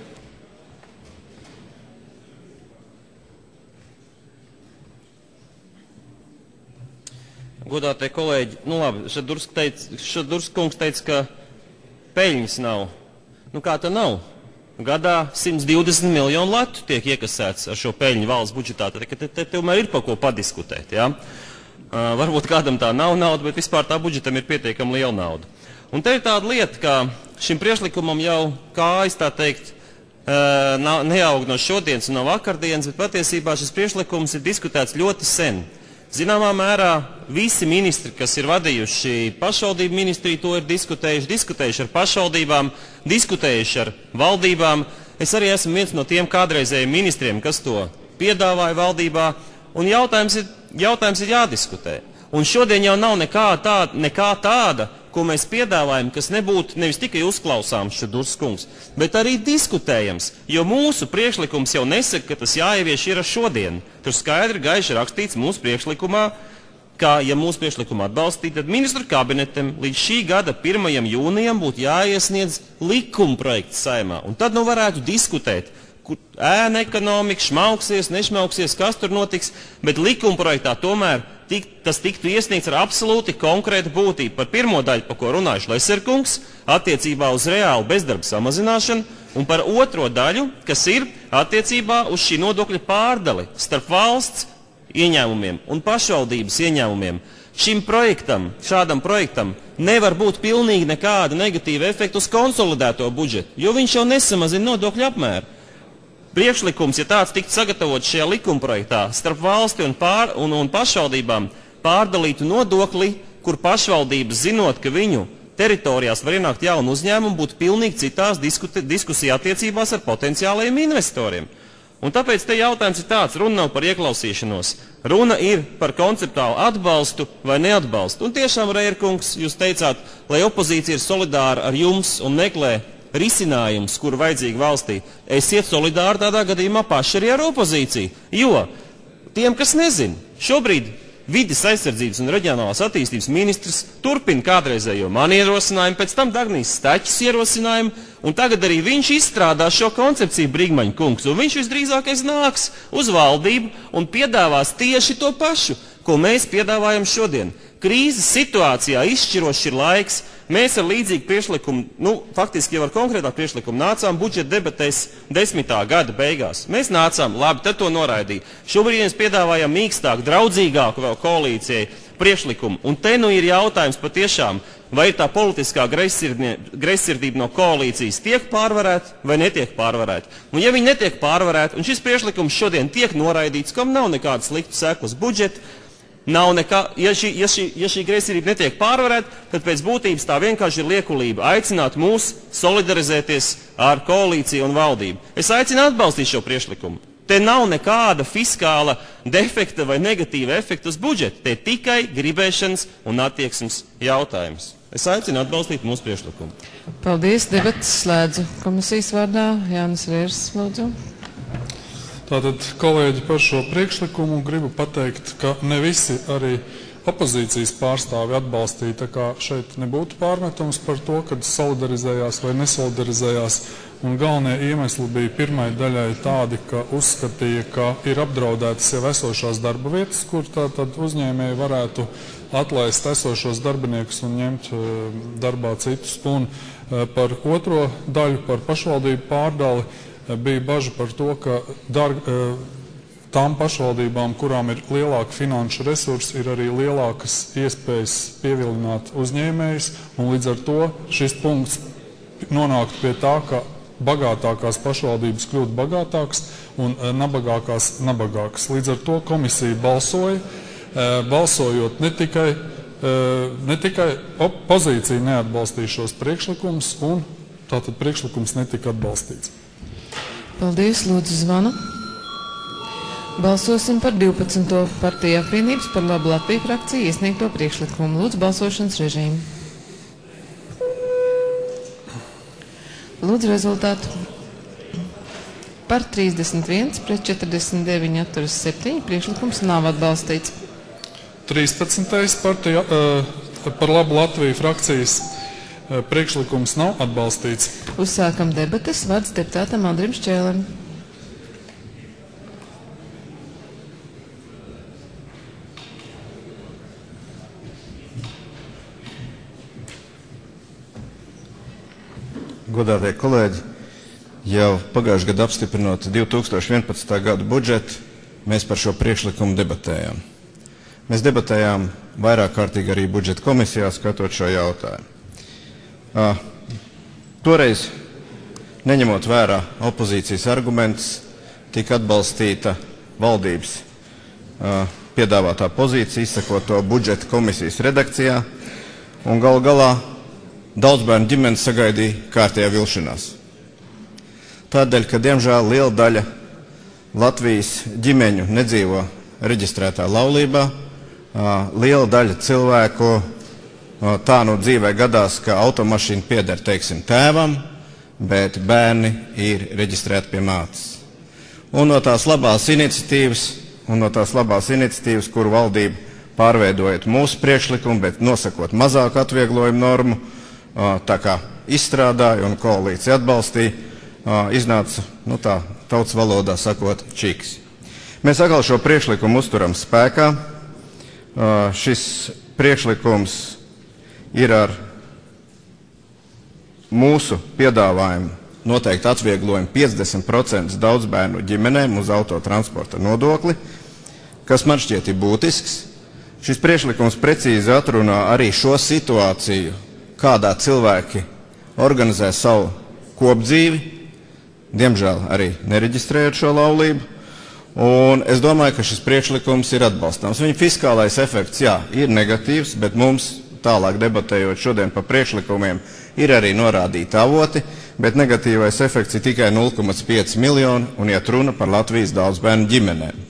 Godātie kolēģi, nu labi, Šadurs kungs teica, ka peļņas nav. Nu kā tā nav? Gadā simts divdesmit miljonu latu tiek iekasēts ar šo peļņu valsts budžetā, tad te, te tomēr ir par ko padiskutēt, jā? Uh, varbūt kādam tā nav nauda, bet vispār tā budžetam ir pietiekami liela nauda. Un te ir tāda lieta, ka šim priekšlikumam jau kājas, tā teikt, uh, nav, neaug no šodienas un no vakardienas, bet patiesībā šis priekšlikums ir diskutēts ļoti sen. Zināmā mērā visi ministri, kas ir vadījuši pašvaldību ministriju, to ir diskutējuši, diskutējuši ar pašvaldībām, diskutējuši ar valdībām. Es arī esmu viens no tiem kādreizējiem ministriem, kas to piedāvāja valdībā, un jautājums ir, jautājums ir jādiskutē. Un šodien jau nav nekā tāda, nekā tāda, ko mēs piedāvājam, kas nebūtu nevis tikai uzklausāms Šadurs kungs, bet arī diskutējams, jo mūsu priekšlikums jau nesaka, ka tas jāievieš ir ar šodien. Tur skaidri gaiši rakstīts mūsu priekšlikumā, ka, ja mūsu priekšlikumu atbalstīt, tad ministru kabinetam līdz šī gada pirmajam jūnijam būtu jāiesniedz likuma projekts Saeimā. Un tad nu varētu diskutēt, kur ēna ekonomika šmauksies, nešmauksies, kas tur notiks, bet likuma projektā tomēr tik, tas tiktu iesniegts ar absolūti konkrētu būtību. Par pirmo daļu, par ko runājuši Leserkungs, attiecībā uz reālu bezdarba samazināšanu, un par otro daļu, kas ir attiecībā uz šī nodokļa pārdali starp valsts ieņēmumiem un pašvaldības ieņēmumiem. Šim projektam, šādam projektam, nevar būt pilnīgi nekāda negatīva efekta uz konsolidēto budžetu, jo viņš jau nesamazina nodokļu apmēru. Priekšlikums, ja tāds tiktu sagatavots šajā likumprojektā, starp valsti un, pār, un, un pašvaldībām pārdalītu nodokli, kur pašvaldības, zinot, ka viņu teritorijās var ienākt jaunu uzņēmumu, būtu pilnīgi citās diskusija attiecībās ar potenciālajiem investoriem. Un tāpēc te jautājums ir tāds, runa nav par ieklausīšanos, runa ir par konceptuālu atbalstu vai neatbalstu. Un tiešām, Reierkungs, jūs teicāt, lai opozīcija ir solidāra ar jums un meklē risinājums, kuru vajadzīgi valstī, esiet solidāri tādā gadījumā paši arī ar opozīciju. Jo tiem, kas nezin, šobrīd vides aizsardzības un reģionālās attīstības ministrs turpina kādreizējo man ierosinājumu, pēc tam Dagnijas Staķis ierosinājumu, un tagad arī viņš izstrādā šo koncepciju, Brigmaņa kungs, un viņš visdrīzākais nāks uz valdību un piedāvās tieši to pašu, ko mēs piedāvājam šodien. Krīzes situācijā izšķirošs ir laiks. Mēs ar līdzīgu priekšlikumu, nu, faktiski jau ar konkrētā priekšlikumu nācām budžeta debatēs desmitā gada beigās. Mēs nācām, labi, tad to noraidīja. Šobrīd mēs piedāvājam mīkstāku, draudzīgāku vēl koalīcijai priekšlikumu. Un te nu ir jautājums patiešām, vai tā politiskā greizsirdība no koalīcijas tiek pārvarēta vai netiek pārvarēta. Un ja viņi netiek pārvarēta, un šis priekšlikums šodien tiek noraidīts, kam nav nekādas sliktu sekas budžeta, nav nekā, ja šī, ja šī, ja šī greizsirdība netiek pārvarēta, tad pēc būtības tā vienkārši ir liekulība aicināt mūs solidarizēties ar koalīciju un valdību. Es aicinu atbalstīt šo priekšlikumu. Te nav nekāda fiskāla defekta vai negatīva efekta uz budžetu. Te tikai gribēšanas un attieksmes jautājums. Es aicinu atbalstīt mūsu priekšlikumu. Paldies, debatas slēdzu. Komisijas vārdā Jānis Viers, lūdzu. Tātad, kolēģi, par šo priekšlikumu gribu pateikt, ka ne visi arī opozīcijas pārstāvi atbalstīja, tā kā šeit nebūtu pārmetums par to, kad solidarizējās vai nesolidarizējās. Un galvenie iemesli bija pirmai daļai tādi, ka uzskatīja, ka ir apdraudētas jau esošās darba vietas, kur tātad uzņēmēji varētu atlaist esošos darbiniekus un ņemt darbā citus. Un par otro daļu, par pašvaldību pārdali, bija baža par to, ka dar, tām pašvaldībām, kurām ir lielāka finanšu resursi, ir arī lielākas iespējas pievilināt uzņēmējus, un līdz ar to šis punkts nonāktu pie tā, ka bagātākās pašvaldības kļūtu bagātākas un nabagākās nabagākas. Līdz ar to komisija balsoja, balsojot ne tikai, ne tikai opozīcija neatbalstīja šos priekšlikumus, un tātad priekšlikums netika atbalstīts. Paldies, lūdzu zvanu. Balsosim par divpadsmito partiju apvienības par labu Latviju frakciju iesniegto priekšlikumu. Lūdzu balsošanas režīmu. Lūdzu rezultātu. Par trīsdesmit viens pret četrdesmit deviņi atturas septiņi priekšlikums nav atbalstīts. trīspadsmitais partija uh, par labu Latviju frakcijas uh, priekšlikums nav atbalstīts. Uzsākam debates. Vārds deputātam Andrim Šķēlim. Godātie kolēģi, jau pagājušajā gadā apstiprinot divi tūkstoši vienpadsmitā gada budžetu, mēs par šo priekšlikumu debatējām. Mēs debatējām vairāk kārtīgi arī budžeta komisijā, skatot šo jautājumu. Uh, toreiz, neņemot vērā opozīcijas argumentus, tika atbalstīta valdības uh, piedāvātā pozīcija, izsakot to budžeta komisijas redakcijā, un galu galā daudzbērnu ģimenes sagaidīja kārtējā vilšanās. Tādēļ, ka diemžēl liela daļa Latvijas ģimeņu nedzīvo reģistrētā laulībā, liela daļa cilvēku tā nu dzīvē gadās, ka automašīna pieder, teiksim, tēvam, bet bērni ir reģistrēti pie mātes. Un no tās labās iniciatīvas, un no tās labās iniciatīvas, kuru valdība pārveidojot mūsu priekšlikumu, bet nosakot mazāku atvieglojumu normu, tā kā izstrādāja un koalīcija atbalstīja, iznāca, nu tā, tautas valodā sakot, čiks. Mēs atkal šo priekšlikumu uzturam spēkā. Šis priekšlikums ir ar mūsu piedāvājumu noteikti atvieglojumu piecdesmit procenti daudzbērnu ģimenēm uz autotransporta nodokli, kas man šķiet ir būtisks. Šis priekšlikums precīzi atrunā arī šo situāciju, kādā cilvēki organizē savu kopdzīvi, diemžēl arī nereģistrējot šo laulību, un es domāju, ka šis priekšlikums ir atbalstāms. Viņa fiskālais efekts, jā, ir negatīvs, bet mums, tālāk debatējot šodien par priekšlikumiem, ir arī norādīti avoti, bet negatīvais efekts ir tikai nulle komats pieci miljoni, un iet runa par Latvijas daudzbērnu ģimenēm.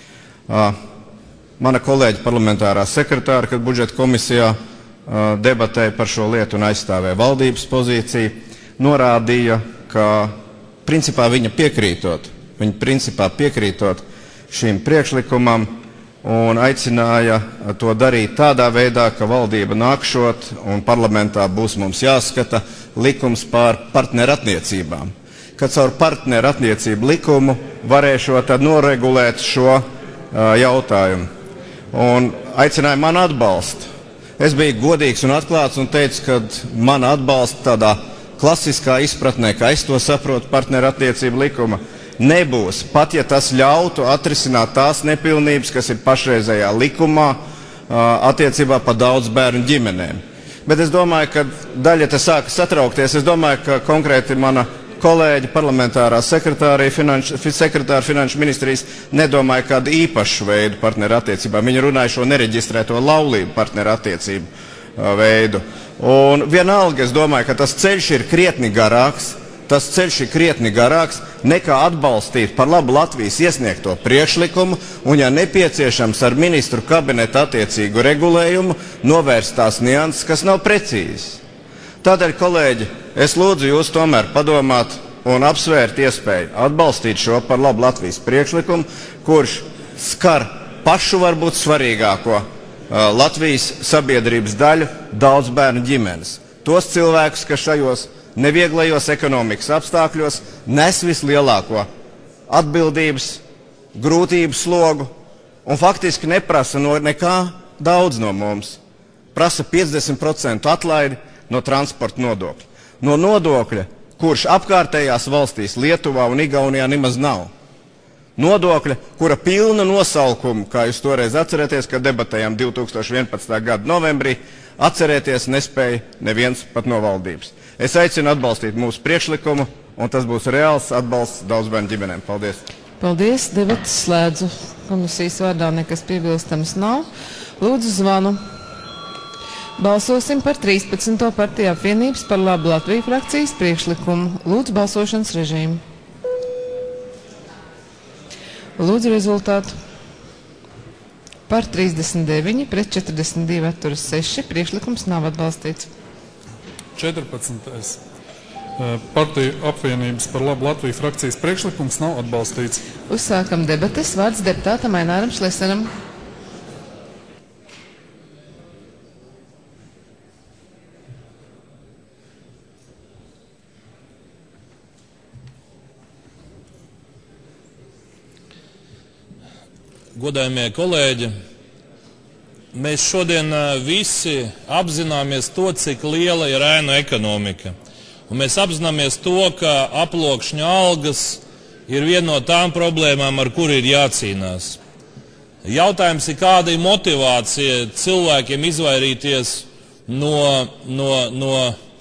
Mana kolēģa parlamentārā sekretāra, kad budžeta komisijā debatēja par šo lietu un aizstāvēja valdības pozīciju, norādīja, ka principā viņa piekrītot, viņa principā piekrītot šim priekšlikumam un aicināja to darīt tādā veidā, ka valdība nākšot un parlamentā būs mums jāskata likums pār partnerattiecībām. Kad caur partnerattiecību likumu varēšot tad noregulēt šo uh, jautājumu. Un aicināja man atbalstu. Es biju godīgs un atklāts un teicu, ka man atbalsta tādā klasiskā izpratnē, kā es to saprotu partnerattiecību likuma, nebūs, pat ja tas ļautu atrisināt tās nepilnības, kas ir pašreizējā likumā attiecībā par daudz bērnu ģimenēm. Bet es domāju, ka daļa te sāka satraukties. Es domāju, ka konkrēti mana kolēģi parlamentārā sekretāra finanšu, sekretāra finanšu ministrijas nedomāja kādu īpašu veidu partnerattiecībām. Viņi runāja šo nereģistrēto laulību partnerattiecību uh, veidu. Un vienalga, es domāju, ka tas ceļš ir krietni garāks, tas ceļš ir krietni garāks nekā atbalstīt par labu Latvijas iesniegto priekšlikumu un, ja nepieciešams, ar ministru kabinetu attiecīgu regulējumu novērst tās nianses, kas nav precīzes. Tādēļ, kolēģi, es lūdzu jūs tomēr padomāt un apsvērt iespēju atbalstīt šo par labu Latvijas priekšlikumu, kurš skar pašu varbūt svarīgāko uh, Latvijas sabiedrības daļu - daudz bērnu ģimenes. Tos cilvēkus, kas šajos nevieglajos ekonomikas apstākļos nes vislielāko atbildības, grūtību slogu un faktiski neprasa no nekā daudz no mums. Prasa piecdesmit procentu atlaidi no transporta nodokļa. No nodokļa, kurš apkārtējās valstīs Lietuvā un Igaunijā nemaz nav. nodokļa, kura pilna nosaukumu, kā jūs toreiz atcerēties, kad debatējām divi tūkstoši vienpadsmitā gada novembrī, atcerēties nespēja neviens pat no valdības. Es aicinu atbalstīt mūsu priekšlikumu, un tas būs reāls atbalsts daudzbērnu ģimenēm. Paldies! Paldies! Debatas slēdzu. Komisijas vārdā nekas piebilstams nav. Lūdzu zvanu. Balsosim par trīspadsmito partiju apvienības par labu Latviju frakcijas priekšlikumu. Lūdzu balsošanas režīmu. Lūdzu rezultātu. Par trīsdesmit deviņi, pret četrdesmit divi atturas seši. Priekšlikums nav atbalstīts. četrpadsmitais partiju apvienības par labu Latviju frakcijas priekšlikums nav atbalstīts. Uzsākam debates. Vārds deputātam Aināram Šleseram. Godājumie kolēģi, mēs šodien visi apzināmies to, cik liela ir ēnu ekonomika. Un mēs apzināmies to, ka aploksņa algas ir viena no tām problēmām, ar kuru ir jācīnās. Jautājums ir, kāda ir motivācija cilvēkiem izvairīties no, no, no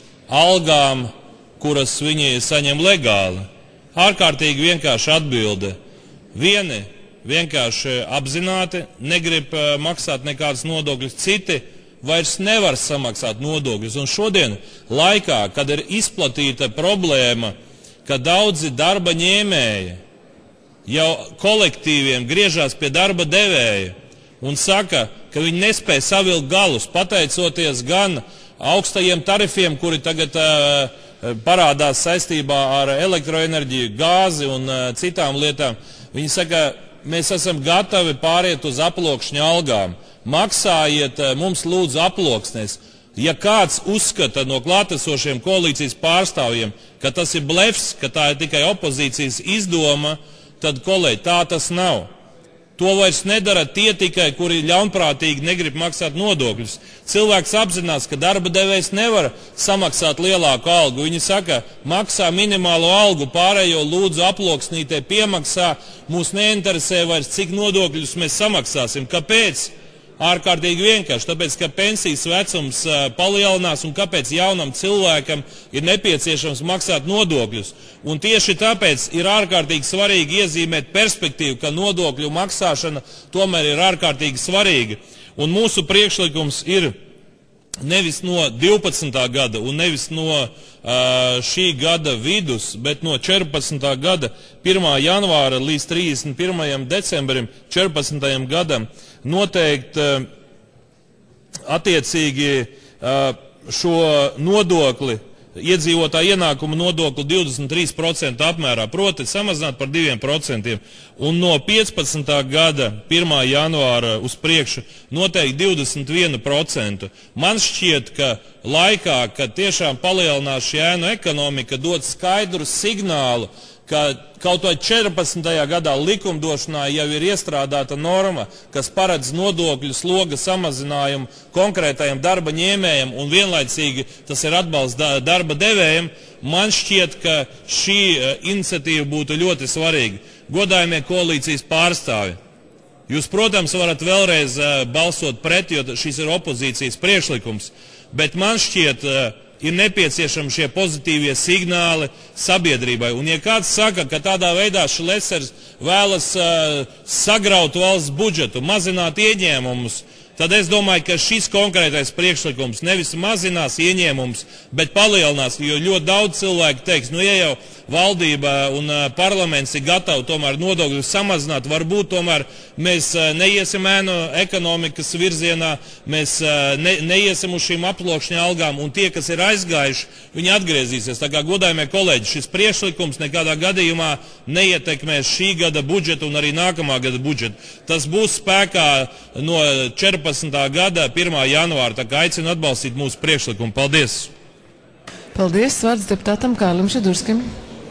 algām, kuras viņi saņem legāli. Ārkārtīgi vienkārši atbilde. Vieni vienkārši apzināti negrib maksāt nekādas nodokļus, citi vairs nevar samaksāt nodokļus. Un šodien laikā, kad ir izplatīta problēma, ka daudzi darba ņēmēji jau kolektīviem griežās pie darba devēja un saka, ka viņi nespēja savilkt galus, pateicoties gan augstajiem tarifiem, kuri tagad uh, parādās saistībā ar elektroenerģiju, gāzi un uh, citām lietām. Viņi saka, mēs esam gatavi pāriet uz aploksņa algām. Maksājiet mums lūdzu aploksnēs. Ja kāds uzskata no klātesošiem koalīcijas pārstāvjiem, ka tas ir blefs, ka tā ir tikai opozīcijas izdoma, tad, kolēģi, tā tas nav. To vairs nedara tie tikai, kuri ļaunprātīgi negrib maksāt nodokļus. Cilvēks apzinās, ka darba devējs nevar samaksāt lielāku algu. Viņi saka, maksā minimālo algu, pārējo lūdzu aploksnītē piemaksā. Mūs neinteresē vairs, cik nodokļus mēs samaksāsim. Kāpēc? Ārkārtīgi vienkārši, tāpēc, ka pensijas vecums uh, palielinās un kāpēc jaunam cilvēkam ir nepieciešams maksāt nodokļus. Un tieši tāpēc ir ārkārtīgi svarīgi iezīmēt perspektīvu, ka nodokļu maksāšana tomēr ir ārkārtīgi svarīga. Un mūsu priekšlikums ir nevis no divpadsmitā gada un nevis no uh, šī gada vidus, bet no četrpadsmitā gada pirmā janvāra līdz trīsdesmit pirmajam decembrim četrpadsmitajam gadam noteikt uh, attiecīgi uh, šo nodokli, iedzīvotāju ienākumu nodokli divdesmit trīs procenti apmērā, proti samazināt par diviem procentiem. Un no piecpadsmitā gada pirmā janvāra uz priekšu noteikti divdesmit viens procents. Man šķiet, ka laikā, kad tiešām palielinās šī ēnu ekonomika, dod skaidru signālu, ka kaut vai četrpadsmitajā gadā likumdošanā jau ir iestrādāta norma, kas paredz nodokļu sloga samazinājumu konkrētajam darba ņēmējam un vienlaicīgi tas ir atbalsts darba devējiem, man šķiet, ka šī iniciatīva būtu ļoti svarīga. Godājumie koalīcijas pārstāvi, jūs, protams, varat vēlreiz balsot pret, jo šis ir opozīcijas priekšlikums, bet man šķiet, ir nepieciešami šie pozitīvie signāli sabiedrībai. Un ja kāds saka, ka tādā veidā Šlesers vēlas uh, sagraut valsts budžetu, mazināt ieņēmumus, tad es domāju, ka šis konkrētais priekšlikums nevis mazinās ieņēmumus, bet palielinās, jo ļoti daudz cilvēku teiks, nu, ja jau valdība un uh, parlaments ir gatavi tomēr nodokļus samazināt, varbūt tomēr mēs uh, neiesim ēnu ekonomikas virzienā, mēs uh, ne, neiesim uz šīm aploksņa algām, un tie, kas ir aizgājuši, viņi atgriezīsies. Tā kā, godājumie kolēģi, šis priekšlikums nekādā gadījumā neietekmēs šī gada budžetu un arī nākamā gada budžetu. Tas būs spēkā no četrpadsmitā gada pirmā janvāra, tā kā aicinu atbalstīt mūsu priekšlikumu. Paldies! Paldies! Vārds deputātam Kārlim Šedurskim.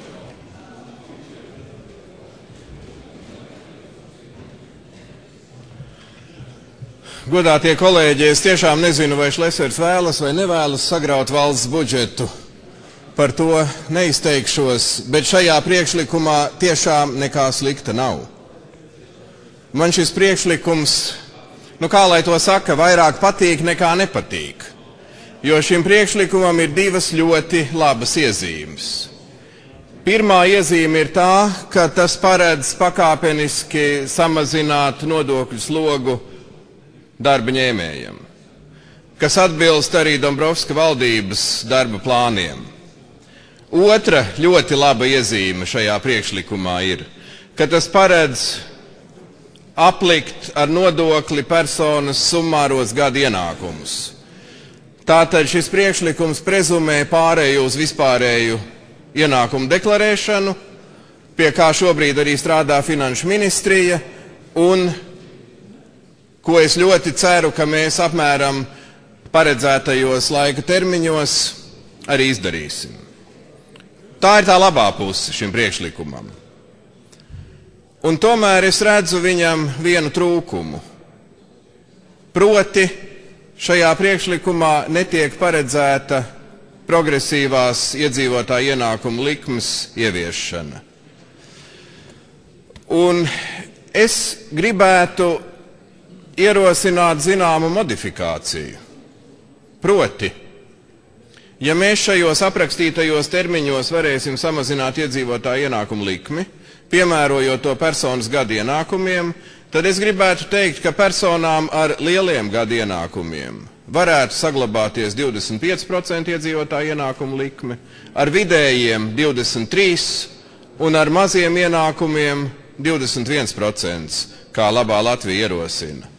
Godātie kolēģi, es tiešām nezinu, vai Šlesers vēlas vai nevēlas sagraut valsts budžetu. par to neizteikšos, bet šajā priekšlikumā tiešām nekā slikta nav. Man šis priekšlikums, nu kā lai to saka, vairāk patīk nekā nepatīk, jo šim priekšlikumam ir divas ļoti labas iezīmes. Pirmā iezīme ir tā, ka tas paredz pakāpeniski samazināt nodokļu slogu darba ņēmējiem, kas atbilst arī Dombrovska valdības darba plāniem. Otra ļoti laba iezīme šajā priekšlikumā ir, ka tas paredz aplikt ar nodokli personas summāros gada ienākumus. Tātad šis priekšlikums prezumē pārēju uz vispārēju ienākumu deklarēšanu, pie kā šobrīd arī strādā Finanšu ministrija, un ko es ļoti ceru, ka mēs apmēram paredzētajos laika termiņos arī izdarīsim. Tā ir tā labā puse šim priekšlikumam. Un tomēr es redzu viņam vienu trūkumu. Proti, šajā priekšlikumā netiek paredzēta progresīvās iedzīvotāju ienākumu likmes ieviešana. Un es gribētu ierosināt zināmu modifikāciju. Proti, ja mēs šajos aprakstītajos termiņos varēsim samazināt iedzīvotāju ienākumu likmi, piemērojot to personas gada ienākumiem, tad es gribētu teikt, ka personām ar lieliem gada ienākumiem varētu saglabāties divdesmit pieci procenti iedzīvotāju ienākumu likme, ar vidējiem divdesmit trīs procenti un ar maziem ienākumiem divdesmit viens procents, kā labā Latvija ierosina.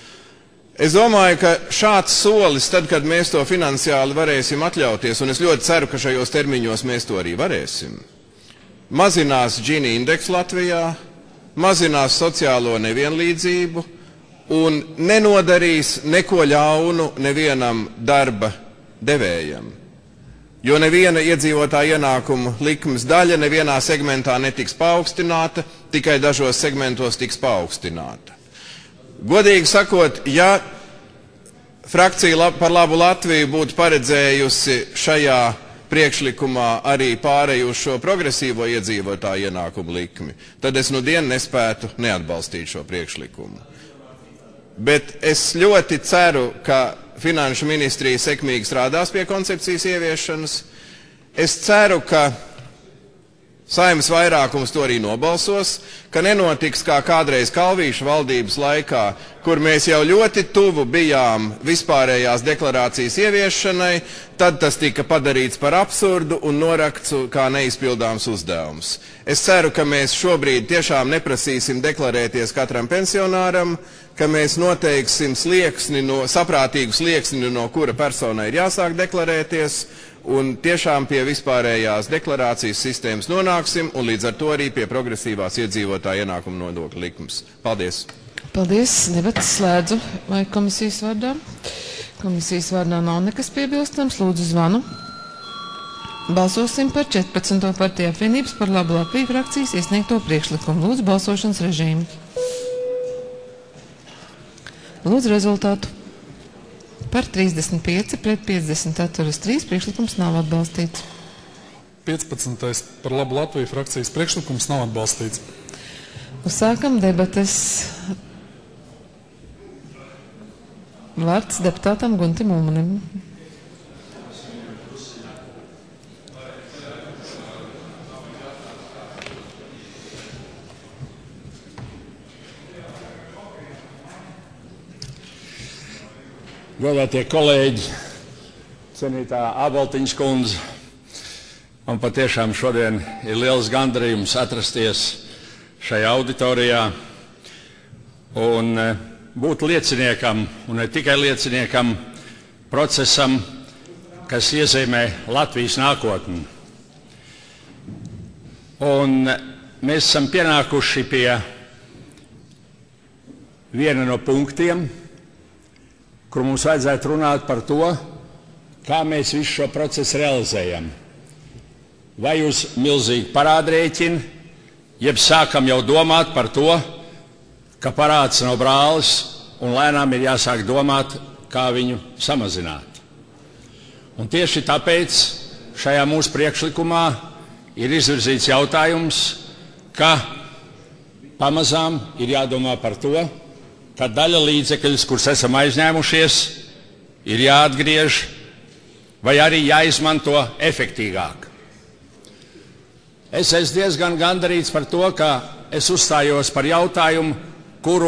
Es domāju, ka šāds solis, tad, kad mēs to finansiāli varēsim atļauties, un es ļoti ceru, ka šajos termiņos mēs to arī varēsim, mazinās Gini indeksu Latvijā, mazinās sociālo nevienlīdzību un nenodarīs neko ļaunu nevienam darba devējam. Jo neviena iedzīvotāja ienākumu likmes daļa nevienā segmentā netiks paaugstināta, tikai dažos segmentos tiks paaugstināta. Godīgi sakot, ja frakcija par labu Latviju būtu paredzējusi šajā priekšlikumā arī pārēju uz šo progresīvo iedzīvotāju ienākumu likmi, tad es nu dienu nespētu neatbalstīt šo priekšlikumu. Bet es ļoti ceru, ka Finanšu ministrija sekmīgi strādās pie koncepcijas ieviešanas. Es ceru, ka Saeimas vairākums to arī nobalsos, ka nenotiks kā kādreiz Kalvīša valdības laikā, kur mēs jau ļoti tuvu bijām vispārējās deklarācijas ieviešanai, tad tas tika padarīts par absurdu un norakts kā neizpildāms uzdevums. Es ceru, ka mēs šobrīd tiešām neprasīsim deklarēties katram pensionāram, ka mēs noteiksim slieksni no, saprātīgu slieksni, no kura personai ir jāsāk deklarēties, un tiešām pie vispārējās deklarācijas sistēmas nonāksim, un līdz ar to arī pie progresīvās iedzīvotāja ienākuma nodokļa likmes. Paldies! Paldies! Debates slēdzu. Vai komisijas vārdā? Komisijas vārdā nav nekas piebilstams. Lūdzu zvanu. Balsosim par četrpadsmito partiju apvienības par labu Latviju frakcijas iesniegto priekšlikumu. Lūdzu balsošanas režīmu. Lūdzu rezultātu. Par trīsdesmit pieci pret piecdesmit atturas trīs priekšlikums nav atbalstīts. piecpadsmitais par labu Latviju frakcijas priekšlikums nav atbalstīts. Uzsākam debates. Vārds deputātam Guntim Ulmanim. Godātie kolēģi, cienītā Āboltiņas kundze, man patiešām šodien ir liels gandarījums atrasties šajā auditorijā un būt lieciniekam, un ne tikai lieciniekam, procesam, kas iezīmē Latvijas nākotni. Un mēs esam pienākuši pie viena no punktiem, kur mums vajadzētu runāt par to, kā mēs visu šo procesu realizējam. Vai uz milzīgu parādrēķinu, jeb sākam jau domāt par to, ka parāds nav brālis un lēnām ir jāsāk domāt, kā viņu samazināt. Un tieši tāpēc šajā mūsu priekšlikumā ir izvirzīts jautājums, ka pamazām ir jādomā par to, ka daļa līdzekļus, kurus esam aizņēmušies, ir jāatgriež vai arī jāizmanto efektīvāk. Es esmu diezgan gandarīts par to, ka es uzstājos par jautājumu, kuru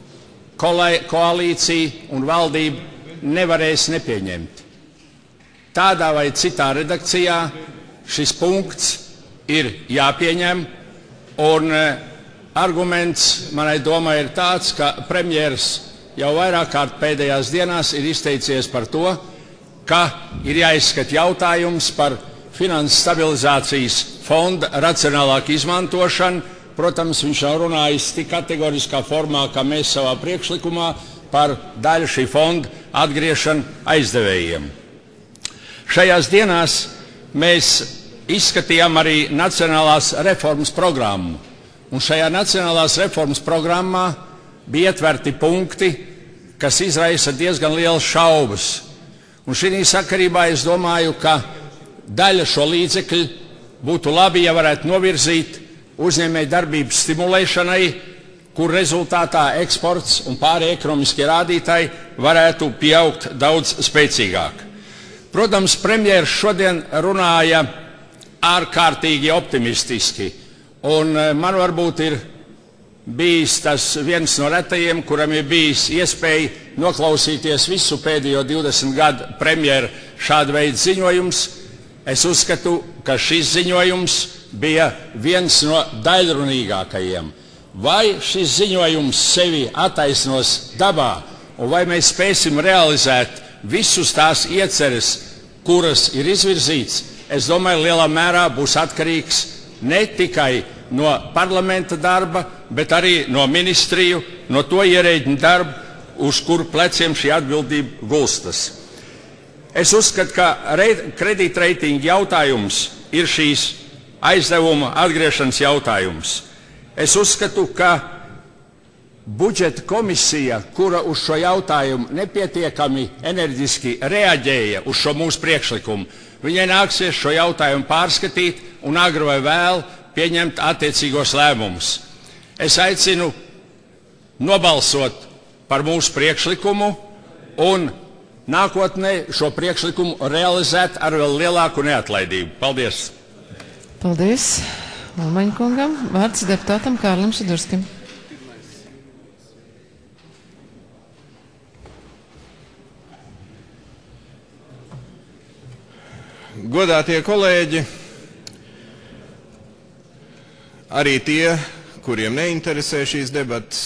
koalīcija un valdība nevarēs nepieņemt. Tādā vai citā redakcijā šis punkts ir jāpieņem, un arguments manai domai ir tāds, ka premjers jau vairāk kārt pēdējās dienās ir izteicies par to, ka ir jāizskata jautājums par finanses stabilizācijas fonda racionālāku izmantošanu. Protams, viņš nav runājis tik kategoriskā formā, kā mēs savā priekšlikumā par daļu šī fonda atgriešanu aizdevējiem. Šajās dienās mēs izskatījām arī Nacionālās reformas programmu. Un šajā Nacionālās reformas programmā bija ietverti punkti, kas izraisa diezgan lielas šaubas. Un šī sakarībā es domāju, ka daļa šo līdzekļu būtu labi, ja varētu novirzīt uzņēmēju darbības stimulēšanai, kur rezultātā eksports un pārējie ekonomiskie rādītāji varētu pieaugt daudz spēcīgāk. Protams, premjers šodien runāja ārkārtīgi optimistiski, un man varbūt ir bijis tas viens no retajiem, kuram ir bijis iespēja noklausīties visu pēdējo divdesmit gadu premjera šāda veida ziņojums. Es uzskatu, ka šis ziņojums bija viens no daļrunīgākajiem. Vai šis ziņojums sevi attaisnos dabā, un vai mēs spēsim realizēt visus tās ieceres, kuras ir izvirzīts, es domāju, lielā mērā būs atkarīgs ne tikai no parlamenta darba, bet arī no ministriju, no to ierēģiņu darba, uz kuru pleciem šī atbildība gulstas. Es uzskatu, ka kredītreitinga jautājums ir šīs aizdevuma atgriešanas jautājums. Es uzskatu, ka budžeta komisija, kura uz šo jautājumu nepietiekami enerģiski reaģēja uz šo mūsu priekšlikumu, viņai nāksies šo jautājumu pārskatīt un agri vai vēl pieņemt attiecīgos lēmumus. Es aicinu nobalsot par mūsu priekšlikumu un nākotnē šo priekšlikumu realizēt ar vēl lielāku neatlaidību. Paldies! Paldies Ulmaņa kungam. Vārds deputātam Kārlim Sudurskim. Godātie kolēģi, arī tie, kuriem neinteresē šīs debatas,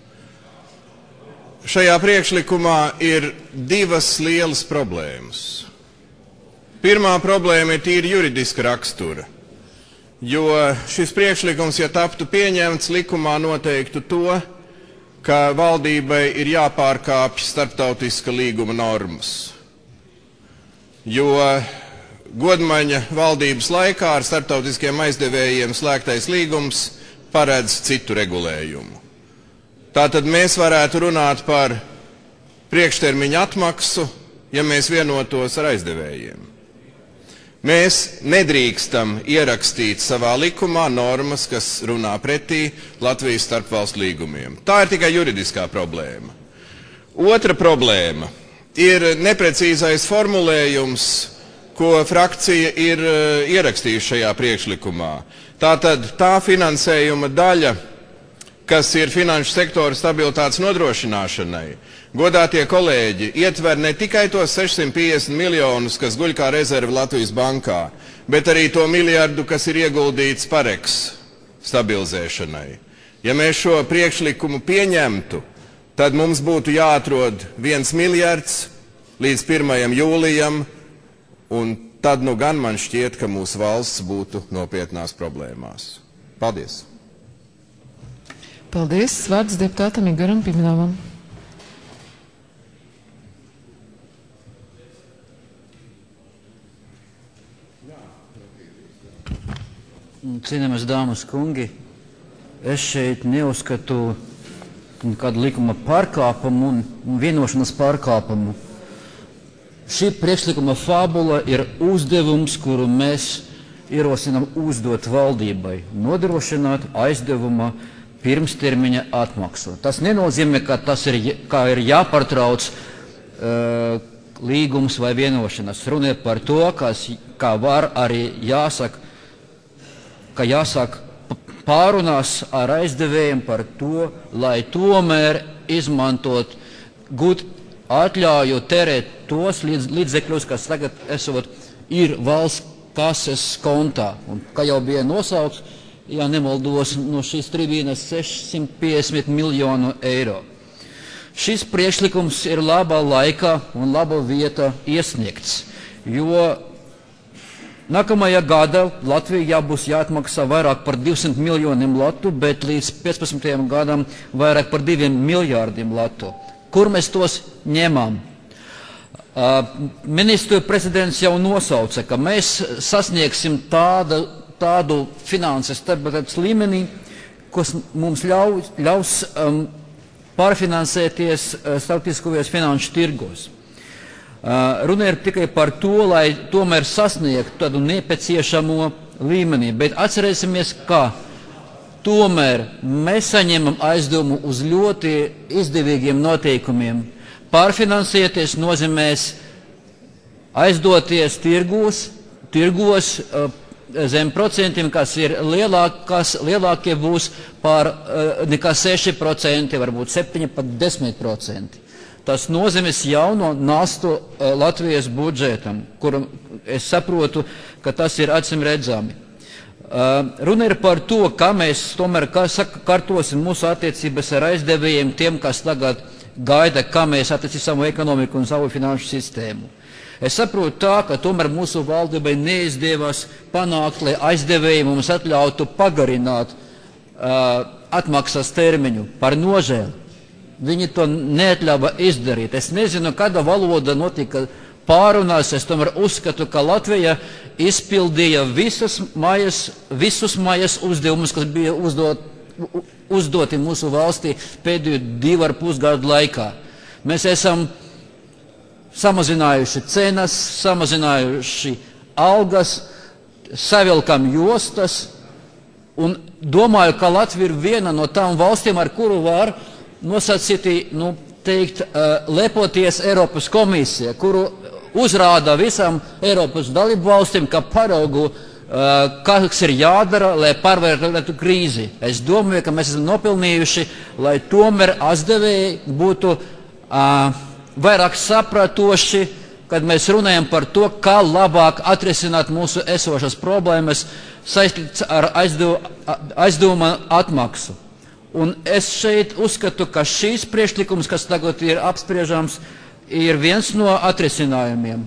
šajā priekšlikumā ir divas lielas problēmas. Pirmā problēma ir tīri juridiska rakstura, jo šis priekšlikums, ja taptu pieņemts, likumā noteiktu to, ka valdībai ir jāpārkāpj starptautiska līguma normas. Jo Godmaņa valdības laikā ar starptautiskiem aizdevējiem slēgtais līgums paredz citu regulējumu. Tātad mēs varētu runāt par priekštermiņa atmaksu, ja mēs vienotos ar aizdevējiem. Mēs nedrīkstam ierakstīt savā likumā normas, kas runā pretī Latvijas starpvalstu līgumiem. Tā ir tikai juridiskā problēma. Otra problēma ir neprecīzais formulējums, ko frakcija ir ierakstījusi šajā priekšlikumā. Tātad tā finansējuma daļa, kas ir finanšu sektora stabilitātes nodrošināšanai, godātie kolēģi, ietver ne tikai tos sešsimt piecdesmit miljonus, kas guļ kā rezerve Latvijas bankā, bet arī to miljardu, kas ir ieguldīts Pareks stabilizēšanai. Ja mēs šo priekšlikumu pieņemtu, tad mums būtu jāatrod viens miljards līdz pirmajam jūlijam, un tad nu gan man šķiet, ka mūsu valsts būtu nopietnās problēmās. Paldies! Paldies! Vārds deputātam Igoram Pimenovam. Cienījamas dāmas kungi, es šeit neuzskatu kādu likuma pārkāpumu un, un vienošanas pārkāpumu. šī priekšlikuma fabula ir uzdevums, kuru mēs ierosinām uzdot valdībai, nodrošināt aizdevuma pirmstermiņa atmaksu. Tas nenozīmē, ka tas ir, kā ir jāpārtrauc uh, līgums vai vienošanās. Runa ir par to, kas, kā var arī jāsaka, ka jāsaka pārunās ar aizdevējiem par to, lai tomēr izmantot, gūt atļauju terēt tos līdz, līdzekļus, kas tagad esot ir valsts kases kontā. Un, kā jau bija nosaukts, ja nemaldos, no šīs tribīnes sešsimt piecdesmit miljonu eiro. Šis priekšlikums ir labā laikā un laba vieta iesniegts, jo nākamajā gadā Latvijā būs jāatmaksā vairāk par divsimt miljoniem latu, bet līdz piecpadsmitajam gadam vairāk par diviem miljārdiem latu. Kur mēs tos ņemam? Uh, ministru prezidents jau nosauca, ka mēs sasniegsim tādu, tādu finanses stabilitātes līmenī, kas mums ļaus, ļaus um, pārfinansēties uh, starptautiskajos finanšu tirgos. Uh, runa ir tikai par to, lai tomēr sasniegtu tādu nepieciešamo līmenī, bet atcerēsimies, ka tomēr mēs saņemam aizdevumu uz ļoti izdevīgiem noteikumiem. Pārfinansēties nozīmēs aizdoties tirgos, tirgos uh, zem procentiem, kas ir lielākas, lielākie būs par uh, nekā seši procenti, varbūt septiņi, pat desmit procenti. Tas nozīmēs jauno nastu uh, Latvijas budžetam, kuru es saprotu, ka tas ir acīm redzami. Uh, runa ir par to, kā mēs tomēr kā saka, kārtosim mūsu attiecības ar aizdevējiem, tiem, kas tagad gaida, kā mēs attīstīsim savu ekonomiku un savu finanšu sistēmu. Es saprotu tā, ka tomēr mūsu valdībai neizdevās panākt, lai aizdevēji mums atļautu pagarināt uh, atmaksas termiņu par nožēlu. Viņi to neatļāva izdarīt. Es nezinu, kāda valoda notika pārunās. Es tomēr uzskatu, ka Latvija izpildīja visas mājas, visus mājas uzdevumus, kas bija uzdot, uzdoti mūsu valstī pēdējo divu ar pus gadu laikā. Mēs esam samazinājuši cenas, samazinājuši algas, savilkam jostas, un domāju, ka Latvija ir viena no tām valstīm, ar kuru var nosacīti, nu, teikt, lepoties Eiropas komisija, kuru uzrāda visam Eiropas dalību valstīm, ka paraugu kas ir jādara, lai pārvarētu krīzi. Es domāju, ka mēs esam nopelnījuši, lai tomēr aizdevēji būtu uh, vairāk sapratoši, kad mēs runājam par to, kā labāk atrisināt mūsu esošas problēmas saistītas ar aizdevuma atmaksu. Un es šeit uzskatu, ka šīs priekšlikums, kas tagad ir apspriežams, ir viens no atrisinājumiem.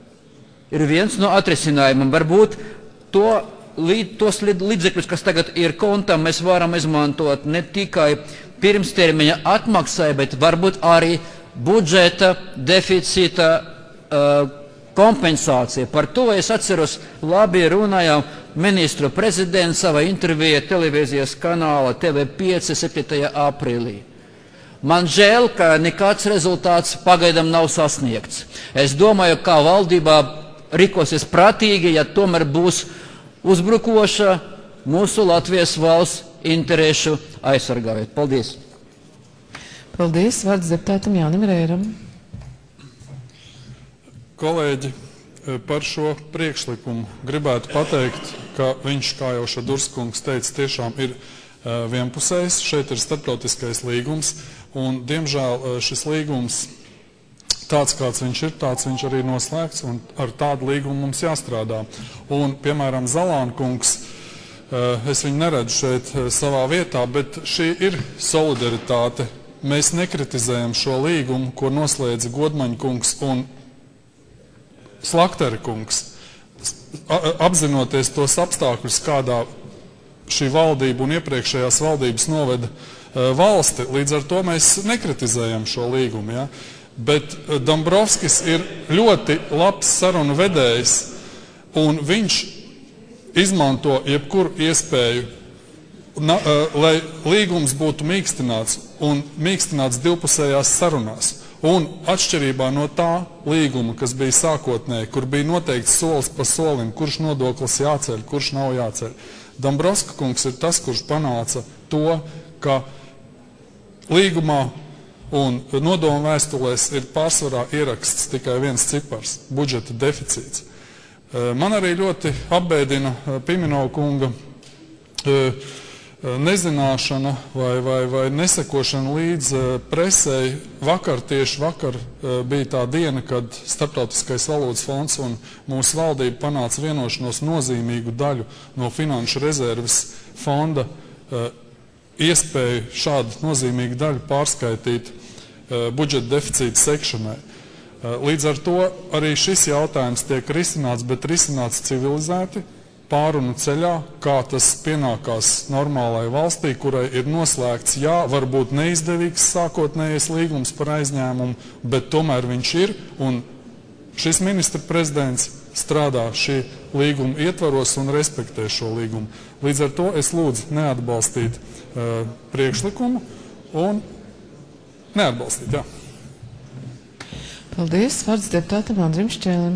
Ir viens no atrisinājumiem. Varbūt To, tos līdzekļus, kas tagad ir kontā, mēs varam izmantot ne tikai pirmstermiņa atmaksai, bet varbūt arī budžeta deficīta uh, kompensācija. Par to es atceros labi runājām ministru prezidents savā intervijā televīzijas kanāla T V pieci septītajā aprīlī. Man žēl, ka nekāds rezultāts pagaidām nav sasniegts. Es domāju, ka valdībā rīkosies prātīgi, ja tomēr būs uzbrukoša mūsu Latvijas valsts interešu aizsargājot. Paldies! Paldies! Vārds deputātam Jānim Rēram. Kolēģi, par šo priekšlikumu gribētu pateikt, ka viņš, kā jau Šadurskungs teica, tiešām ir uh, vienpusējs. Šeit ir starptautiskais līgums, un, diemžēl, šis līgums tāds, kāds viņš ir, tāds viņš arī noslēgts, un ar tādu līgumu mums jāstrādā. Un, piemēram, Zalānkungs, es viņu neredzu šeit savā vietā, bet šī ir solidaritāte. Mēs nekritizējam šo līgumu, ko noslēdza Godmaņkungs un Slaktera-kungs, apzinoties tos apstākļus, kādā šī valdība un iepriekšējās valdības noveda valsti. Līdz ar to mēs nekritizējam šo līgumu, ja? Bet Dombrovskis ir ļoti labs sarunu vedējs, un viņš izmanto jebkuru iespēju, na, lai līgums būtu mīkstināts un mīkstināts divpusējās sarunās. Un atšķirībā no tā līguma, kas bija sākotnēji, kur bija noteikts solis pa solim, kurš nodoklis jāceļ, kurš nav jāceļ, Dombrovska kungs ir tas, kurš panāca to, ka līgumā un nodomu vēstulēs ir pārsvarā ieraksts tikai viens cipars – budžeta deficīts. Man arī ļoti apbēdina Pimenova kunga nezināšana vai, vai, vai nesekošana līdz presei. Vakar, tieši vakar bija tā diena, kad Starptautiskais valūtas fonds un mūsu valdība panāca vienošanos nozīmīgu daļu no finanšu rezerves fonda iespēju šādu nozīmīgu daļu pārskaitīt budžeta deficīta sekšanai. Līdz ar to arī šis jautājums tiek risināts, bet risināts civilizēti, pārunu ceļā, kā tas pienākās normālai valstī, kurai ir noslēgts, jā, varbūt neizdevīgs sākotnējais līgums par aizņēmumu, bet tomēr viņš ir, un šis ministra prezidents strādā šī līguma ietvaros un respektē šo līgumu. Līdz ar to es lūdzu neatbalstīt uh, priekšlikumu un neatbalstīt, jā. Paldies. Vārds deputātam Andrim Šķēlim.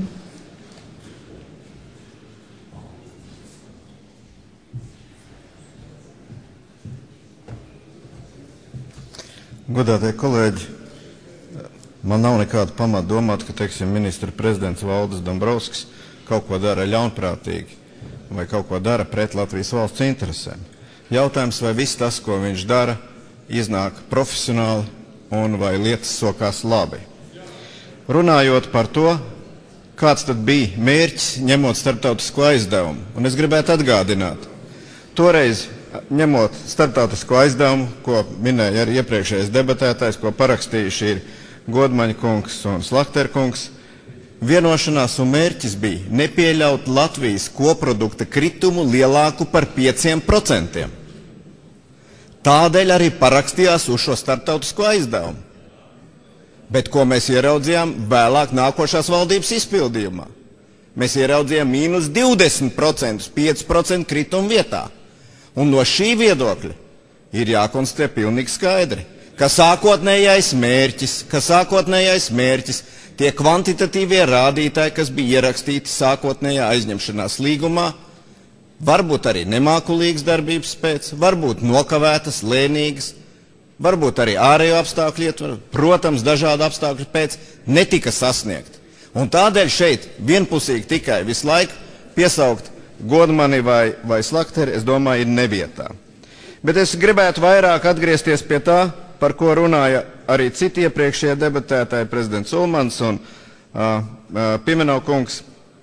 Godātie kolēģi, man nav nekāda pamata domāt, ka, teiksim, ministra prezidents Valdis Dombrovskis kaut ko dara ļaunprātīgi vai kaut ko dara pret Latvijas valsts interesēm. Jautājums, vai viss tas, ko viņš dara, iznāk profesionāli un vai lietas sokās labi. Runājot par to, kāds tad bija mērķis ņemot starptautisko aizdevumu, un es gribētu atgādināt, toreiz ņemot starptautisko aizdevumu, ko minēja arī iepriekšējais debatētājs, ko parakstījuši ir Godmaņa kungs un Slakter kungs, vienošanās un mērķis bija nepieļaut Latvijas koprodukta kritumu lielāku par pieciem procentiem. Tādēļ arī parakstījās uz šo starptautisko aizdevumu. Bet ko mēs ieraudzījām vēlāk nākošās valdības izpildījumā? Mēs ieraudzījām mīnus divdesmit procentus, pieci procenti kritumu vietā. Un no šī viedokļa ir jākonstatē pilnīgi skaidri, ka sākotnējais mērķis, ka sākotnējais mērķis, tie kvantitatīvie rādītāji, kas bija ierakstīti sākotnējā aizņemšanās līgumā, varbūt arī nemākulīgas darbības pēc, varbūt nokavētas, lēnīgas, varbūt arī ārējo apstākļu ietvaru, protams, dažādu apstākļu pēc, netika sasniegt. Un tādēļ šeit vienpusīgi tikai visu laiku piesaukt Godmani vai, vai Slakteri, es domāju, ir nevietā. Bet es gribētu vairāk atgriezties pie tā, par ko runāja arī citi iepriekšējie debatētāji, prezidents Ulmans un uh, uh, Pimenov kungs.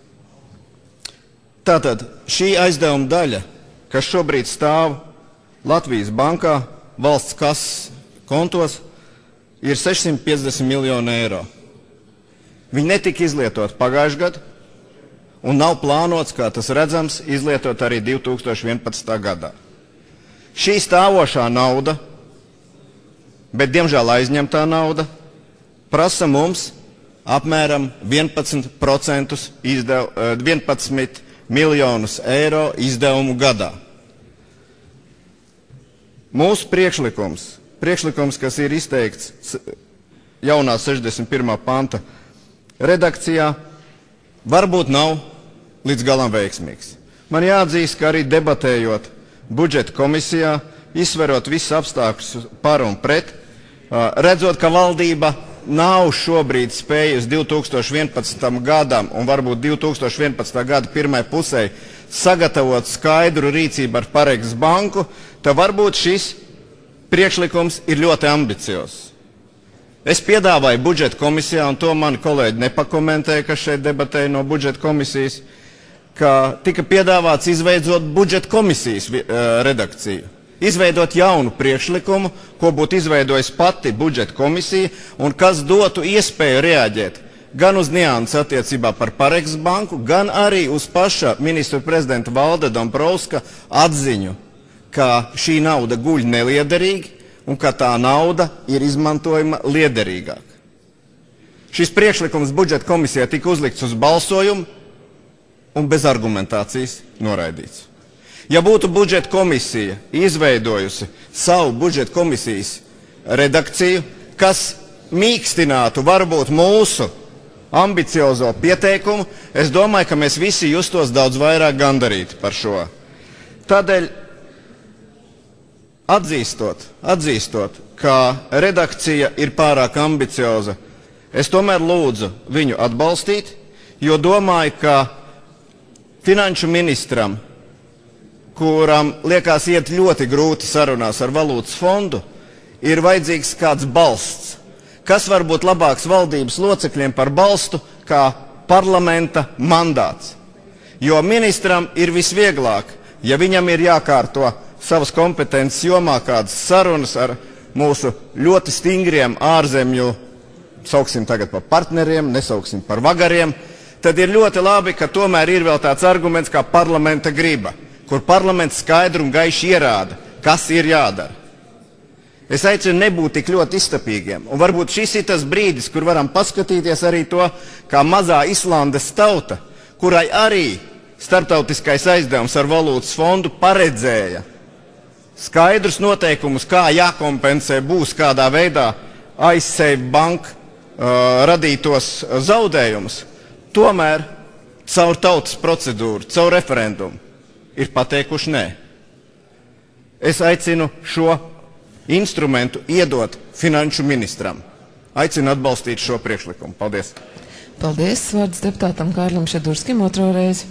Tātad šī aizdevuma daļa, kas šobrīd stāv Latvijas bankā, valsts kases kontos, ir sešsimt piecdesmit miljoni eiro. Viņi netika izlietot pagājušajā gadu un nav plānots, kā tas redzams, izlietot arī divi tūkstoši vienpadsmitā gadā. Šī stāvošā nauda, bet diemžēl aizņemtā nauda, prasa mums apmēram vienpadsmit procentus izdev, vienpadsmit miljonus eiro izdevumu gadā. Mūsu priekšlikums, priekšlikums, kas ir izteikts jaunā sešdesmit pirmā panta redakcijā, varbūt nav līdz galam veiksmīgs. Man jāatzīst, ka arī debatējot budžeta komisijā, izsverot visus apstākļus par un pret, redzot, ka valdība nav šobrīd spējusi divi tūkstoši vienpadsmitam gadam un varbūt divi tūkstoši vienpadsmitā gada pirmai pusē sagatavot skaidru rīcību ar Pareksas banku, tad varbūt šis priekšlikums ir ļoti ambiciozs. Es piedāvāju budžeta komisijā, un to mani kolēģi nepakomentēja, kas šeit debatēja no budžeta komisijas, ka tika piedāvāts izveidot budžeta komisijas redakciju. Izveidot jaunu priekšlikumu, ko būtu izveidojis pati budžeta komisija, un kas dotu iespēju reaģēt gan uz nianses attiecībā par Pareksas banku, gan arī uz paša ministra prezidenta Valda Dombrovska atziņu, ka šī nauda guļ neliederīgi un ka tā nauda ir izmantojama liederīgāk. Šis priekšlikums budžeta komisijā tika uzlikts uz balsojumu un bez argumentācijas noraidīts. Ja būtu budžeta komisija izveidojusi savu budžeta komisijas redakciju, kas mīkstinātu varbūt mūsu ambiciozo pieteikumu, es domāju, ka mēs visi justos daudz vairāk gandarīti par šo. Tādēļ atzīstot, atzīstot, ka redakcija ir pārāk ambicioza, es tomēr lūdzu viņu atbalstīt, jo domāju, ka finanšu ministram, kuram liekas iet ļoti grūti sarunās ar valūtas fondu, ir vajadzīgs kāds balsts. Kas var būt labāks valdības locekļiem par balstu kā parlamenta mandāts? Jo ministram ir visvieglāk, ja viņam ir jākārto savas kompetences jomā kādas sarunas ar mūsu ļoti stingriem ārzemju, sauksim tagad par partneriem, nesauksim par vagariem, tad ir ļoti labi, ka tomēr ir vēl tāds arguments kā parlamenta griba, kur parlaments skaidru un gaiši ierāda, kas ir jādara. Es aicinu nebūt tik ļoti iztapīgiem, un varbūt šis ir tas brīdis, kur varam paskatīties arī to, kā mazā Islandes tauta, kurai arī starptautiskais aizdevums ar valūtas fondu paredzēja skaidrus noteikumus, kā jākompensē būs kādā veidā aizsēja banka uh, radītos zaudējumus, tomēr caur tautas procedūru, caur referendumu ir pateikuši nē. Es aicinu šo instrumentu iedot finanšu ministram. Aicinu atbalstīt šo priekšlikumu. Paldies. Paldies. Vārds deputātam Kārlim Šedurskim otro reizi.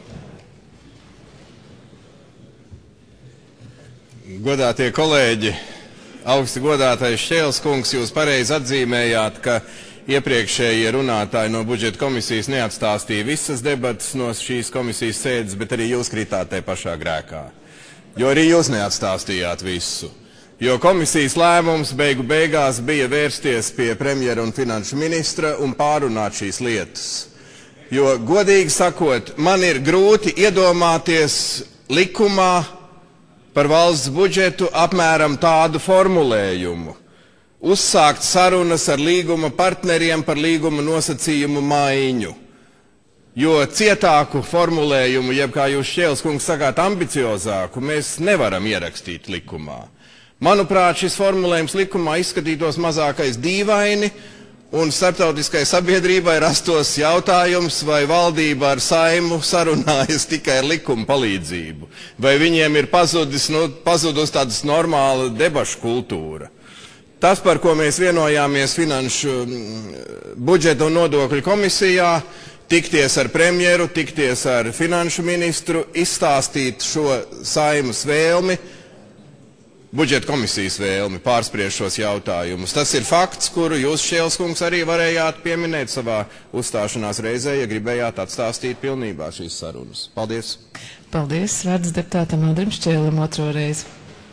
Godātie kolēģi, augsti godātais Šķēles kungs, jūs pareizi atzīmējāt, ka iepriekšējie runātāji no budžeta komisijas neatstāstīja visas debatas no šīs komisijas sēdes, bet arī jūs kritāt tajā pašā grēkā. Jo arī jūs neatstāstījāt visu. Jo komisijas lēmums beigu beigās bija vērsties pie premjera un finanšu ministra un pārunāt šīs lietas. Jo, godīgi sakot, man ir grūti iedomāties likumā par valsts budžetu apmēram tādu formulējumu. Uzsākt sarunas ar līguma partneriem par līguma nosacījumu maiņu. Jo cietāku formulējumu, jeb kā jūs Šķēles kungs sakāt, ambiciozāku, mēs nevaram ierakstīt likumā. Manuprāt, šis formulējums likumā izskatītos mazākais dīvaini, un starptautiskai sabiedrībai rastos jautājums, vai valdība ar Saimu sarunājas tikai ar likuma palīdzību, vai viņiem ir pazudis, nu, pazudus tādas normāla debašu kultūra. Tas, par ko mēs vienojāmies finanšu budžeta un nodokļu komisijā, tikties ar premjeru, tikties ar finanšu ministru, izstāstīt šo Saimas vēlmi, budžeta komisijas vēlmi pārspriež šos jautājumus. Tas ir fakts, kuru jūs, Šķēles kungs, arī varējāt pieminēt savā uzstāšanās reizē, ja gribējāt atstāstīt pilnībā šīs sarunas. Paldies. Paldies. Vārds deputātam Andrim Šķēlim otro reizi.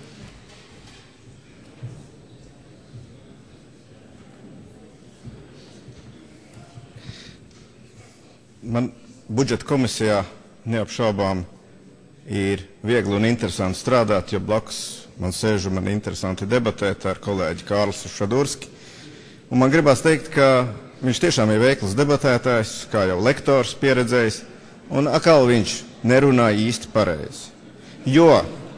Man budžeta komisijā neapšaubām ir viegli un interesanti strādāt, jo blakus man sēž un man interesanti debatēt ar kolēģi Kārlis Šadurski. Un man gribās teikt, ka viņš tiešām ir veikls debatētājs, kā jau lektors pieredzējis, un atkal viņš nerunāja īsti pareizi. Jo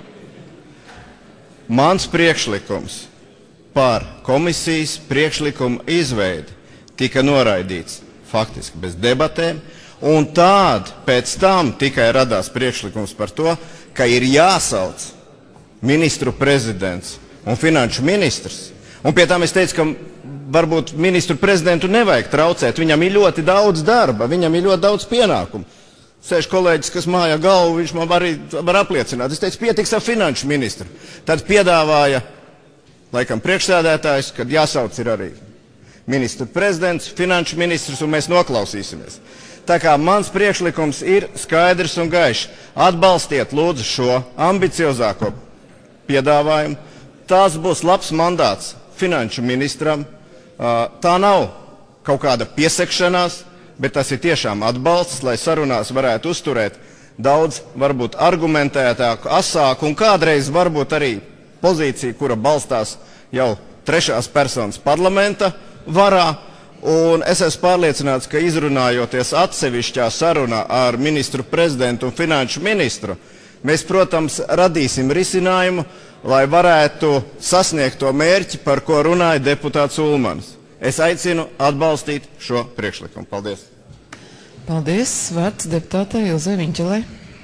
mans priekšlikums par komisijas priekšlikumu izveidi tika noraidīts faktiski bez debatēm, un tād pēc tam tikai radās priekšlikums par to, ka ir jāsauc ministru prezidents un finanšu ministrs. Un pie tam es teicu, ka varbūt ministru prezidentu nevajag traucēt, viņam ir ļoti daudz darba, viņam ir ļoti daudz pienākumu. Sēž kolēģis, kas mājā galvu, viņš man arī var apliecināt. Es teicu, pietiks ar finanšu ministru. Tad piedāvāja, laikam, priekšsēdētājs, kad jāsauc ir arī ministru prezidents, finanšu ministrs, un mēs noklausīsimies. Tā kā mans priekšlikums ir skaidrs un gaišs. Atbalstiet lūdzu šo ambiciozāko piedāvājumu. Tas būs labs mandāts finanšu ministram. Tā nav kaut kāda piesekšanās, bet tas ir tiešām atbalsts, lai sarunās varētu uzturēt daudz, varbūt argumentētāku, asāku un kādreiz varbūt arī pozīciju, kura balstās jau trešās personas parlamenta varā. Un es esmu pārliecināts, ka izrunājoties atsevišķā sarunā ar ministru prezidentu un finanšu ministru, mēs, protams, radīsim risinājumu, lai varētu sasniegt to mērķi, par ko runāja deputāts Ulmans. Es aicinu atbalstīt šo priekšlikumu. Paldies! Paldies! Vārds deputātei Ilzei Viņķelei.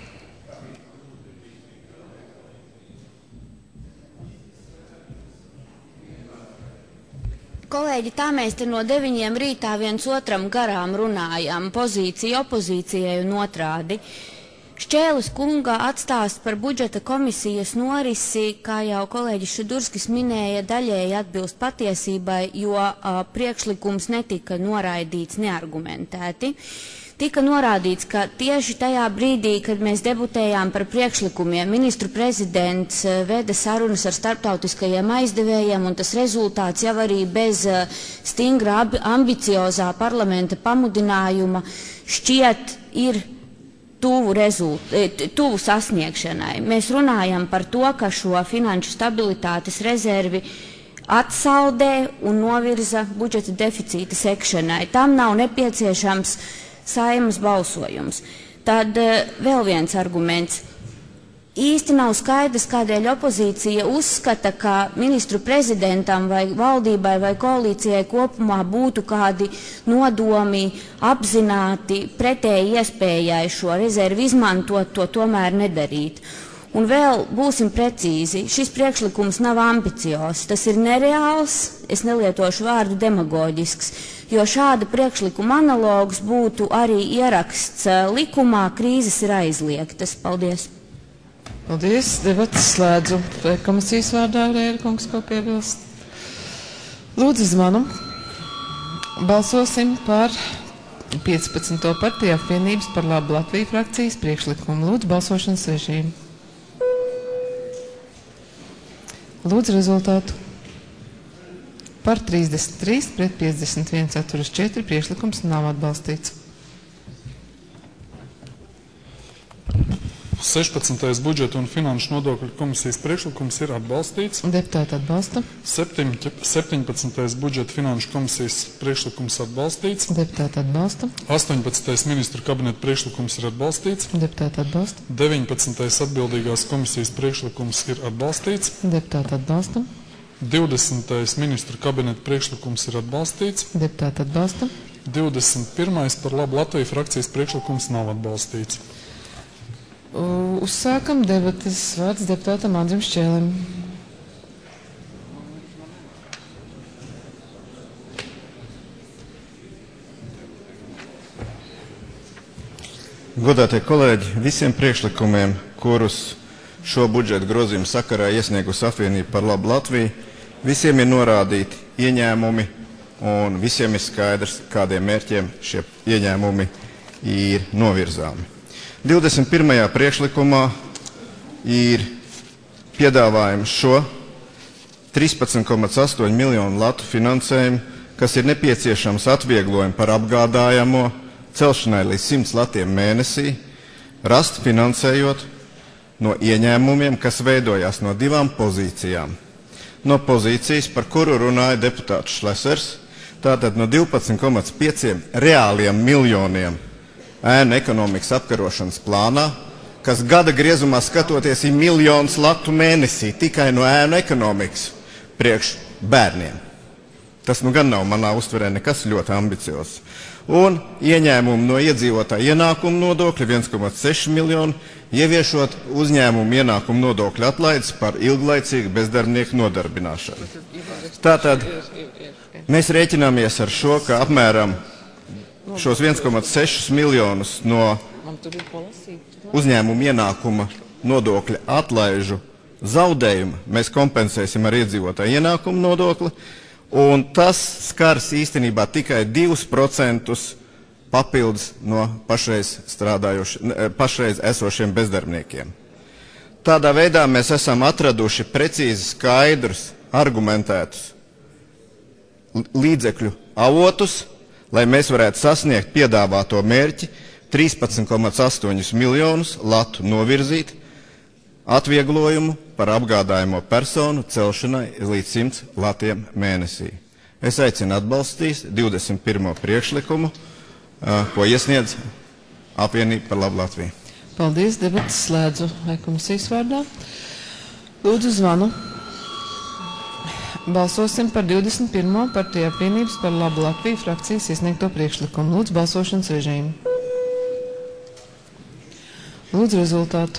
Kolēģi, tā mēs te no deviņiem rītā viens otram garām runājam, pozīcija opozīcijai un otrādi. Šķēles kunga atstāst par budžeta komisijas norisi, kā jau kolēģis Šadurskis minēja, daļēji atbilst patiesībai, jo a, priekšlikums netika noraidīts neargumentēti. Tika norādīts, ka tieši tajā brīdī, kad mēs debatējām par priekšlikumiem, ministru prezidents veda sarunas ar starptautiskajiem aizdevējiem, un tas rezultāts jau arī bez stingra ambiciozā parlamenta pamudinājuma šķiet ir tuvu, rezult, tuvu sasniegšanai. Mēs runājam par to, ka šo finanšu stabilitātes rezervi atsaldē un novirza budžeta deficīta sekšanai. Tam nav nepieciešams Saeimas balsojums. Tad vēl viens arguments. Īsti nav skaidrs, kādēļ opozīcija uzskata, ka ministru prezidentam vai valdībai vai koalīcijai kopumā būtu kādi nodomi apzināti pretēji iespējai šo rezervi izmantot, to tomēr nedarīt. Un vēl būsim precīzi, šis priekšlikums nav ambiciozs, tas ir nereāls, es nelietošu vārdu demagoģisks, jo šāda priekšlikuma analogs būtu arī ieraksts likumā, krīzes ir aizliegtas. Paldies. Paldies. Debatas slēdzu. Komisijas vārdā Rēra kungs ko piebilst. Lūdzu zvanu. Balsosim par piecpadsmito partiju apvienības par labu Latviju frakcijas priekšlikumu. Lūdzu balsošanas režīmu. Lūdzu rezultātu. Par trīsdesmit trīs pret piecdesmit viens atturas četri priekšlikums nav atbalstīts. sešpadsmitais budžeta un finanšu nodokļu komisijas priekšlikums ir atbalstīts. Deputāti atbalsta. septiņpadsmitais budžeta finanšu komisijas priekšlikums atbalstīts. Deputāti atbalsta. astoņpadsmitais ministru kabineta priekšlikums ir atbalstīts. Deputāti atbalsta. deviņpadsmitais atbildīgās komisijas priekšlikums ir atbalstīts. Deputāti atbalsta. divdesmitais ministru kabineta priekšlikums ir atbalstīts. Deputāti atbalsta. divdesmit pirmais par labu Latviju frakcijas priekšlikums nav atbalstīts. Uzsākam debatas. Vārds deputātam Andrim Šķēlim. Godātie kolēģi, visiem priekšlikumiem, kurus šo budžeta grozījumu sakarā iesniegusi apvienība par labu Latviju, visiem ir norādīti ieņēmumi un visiem ir skaidrs, kādiem mērķiem šie ieņēmumi ir novirzāmi. divdesmit pirmajā priekšlikumā ir piedāvājums šo trīspadsmit komats astoņi miljonu latu finansējumu, kas ir nepieciešams atvieglojumu par apgādājamo celšanai līdz simts latiem mēnesī, rast finansējot no ieņēmumiem, kas veidojās no divām pozīcijām. No pozīcijas, par kuru runāja deputāts Šlesers, tātad no divpadsmit komats pieci reāliem miljoniem ēnu ekonomikas apkarošanas plānā, kas gada griezumā skatoties ir miljons latu mēnesī tikai no ēnu ekonomikas priekš bērniem. Tas nu gan nav manā uztverē nekas ļoti ambiciozs. Un ieņēmumu no iedzīvotāja ienākumu nodokļa viens komats seši miljoni, ieviešot uzņēmumu ienākumu nodokļu atlaides par ilglaicīgu bezdarbnieku nodarbināšanu. Tātad mēs rēķināmies ar šo, ka apmēram šos viens komats seši miljonus no uzņēmumu ienākuma nodokļa atlaižu zaudējumu mēs kompensēsim ar iedzīvotāju ienākumu nodokli, un tas skars īstenībā tikai divus procentus papildus no pašreiz, pašreiz esošiem bezdarbniekiem. Tādā veidā mēs esam atraduši precīzi skaidrus, argumentētus līdzekļu avotus, lai mēs varētu sasniegt piedāvāto mērķi trīspadsmit komats astoņi miljonus latu novirzīt atvieglojumu par apgādājamo personu celšanai līdz simts latiem mēnesī. Es aicinu atbalstīt divdesmit pirmo priekšlikumu, ko iesniedz apvienība par labu Latviju. Paldies, debatas slēdzu komisijas vārdā. Lūdzu zvanu. Balsosim par divdesmit pirmo Partiju apvienības par labu Latviju frakcijas iesniegto priekšlikumu. Lūdzu balsošanas režīmu. Lūdzu rezultātu.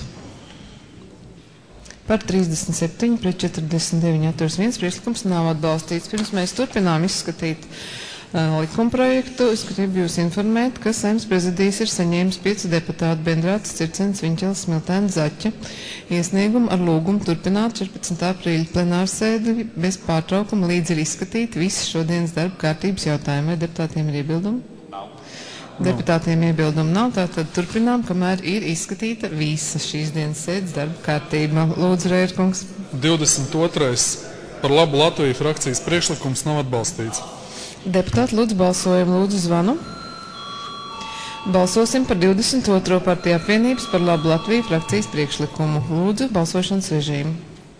Par trīsdesmit septiņi pret četrdesmit deviņi atturas viens priekšlikums nav atbalstīts. Pirms mēs turpinām izskatīt uh, likumprojektu, es gribu jūs informēt, ka Saeimas prezidijs ir saņēmis piecu deputātu Bendrāts, Circens, Viņķels, Smiltēna, Zaķa iesniegumu ar lūgumu turpināt četrpadsmitā aprīļa plenārsēdi bez pārtraukuma, līdz ir izskatīti visi šodienas darba kārtības jautājumi. Vai deputātiem ir iebildumi? Deputātiem iebildumu nav, tātad turpinām, kamēr ir izskatīta visa šīs dienas sēdes darba kārtība. Lūdzu, Rērkungs. divdesmit otrais par labu Latviju frakcijas priekšlikums nav atbalstīts. Deputāti, lūdzu balsojam, lūdzu zvanu. Balsosim par divdesmit otro Partiju apvienības par labu Latviju frakcijas priekšlikumu. Lūdzu balsošanas režīmu.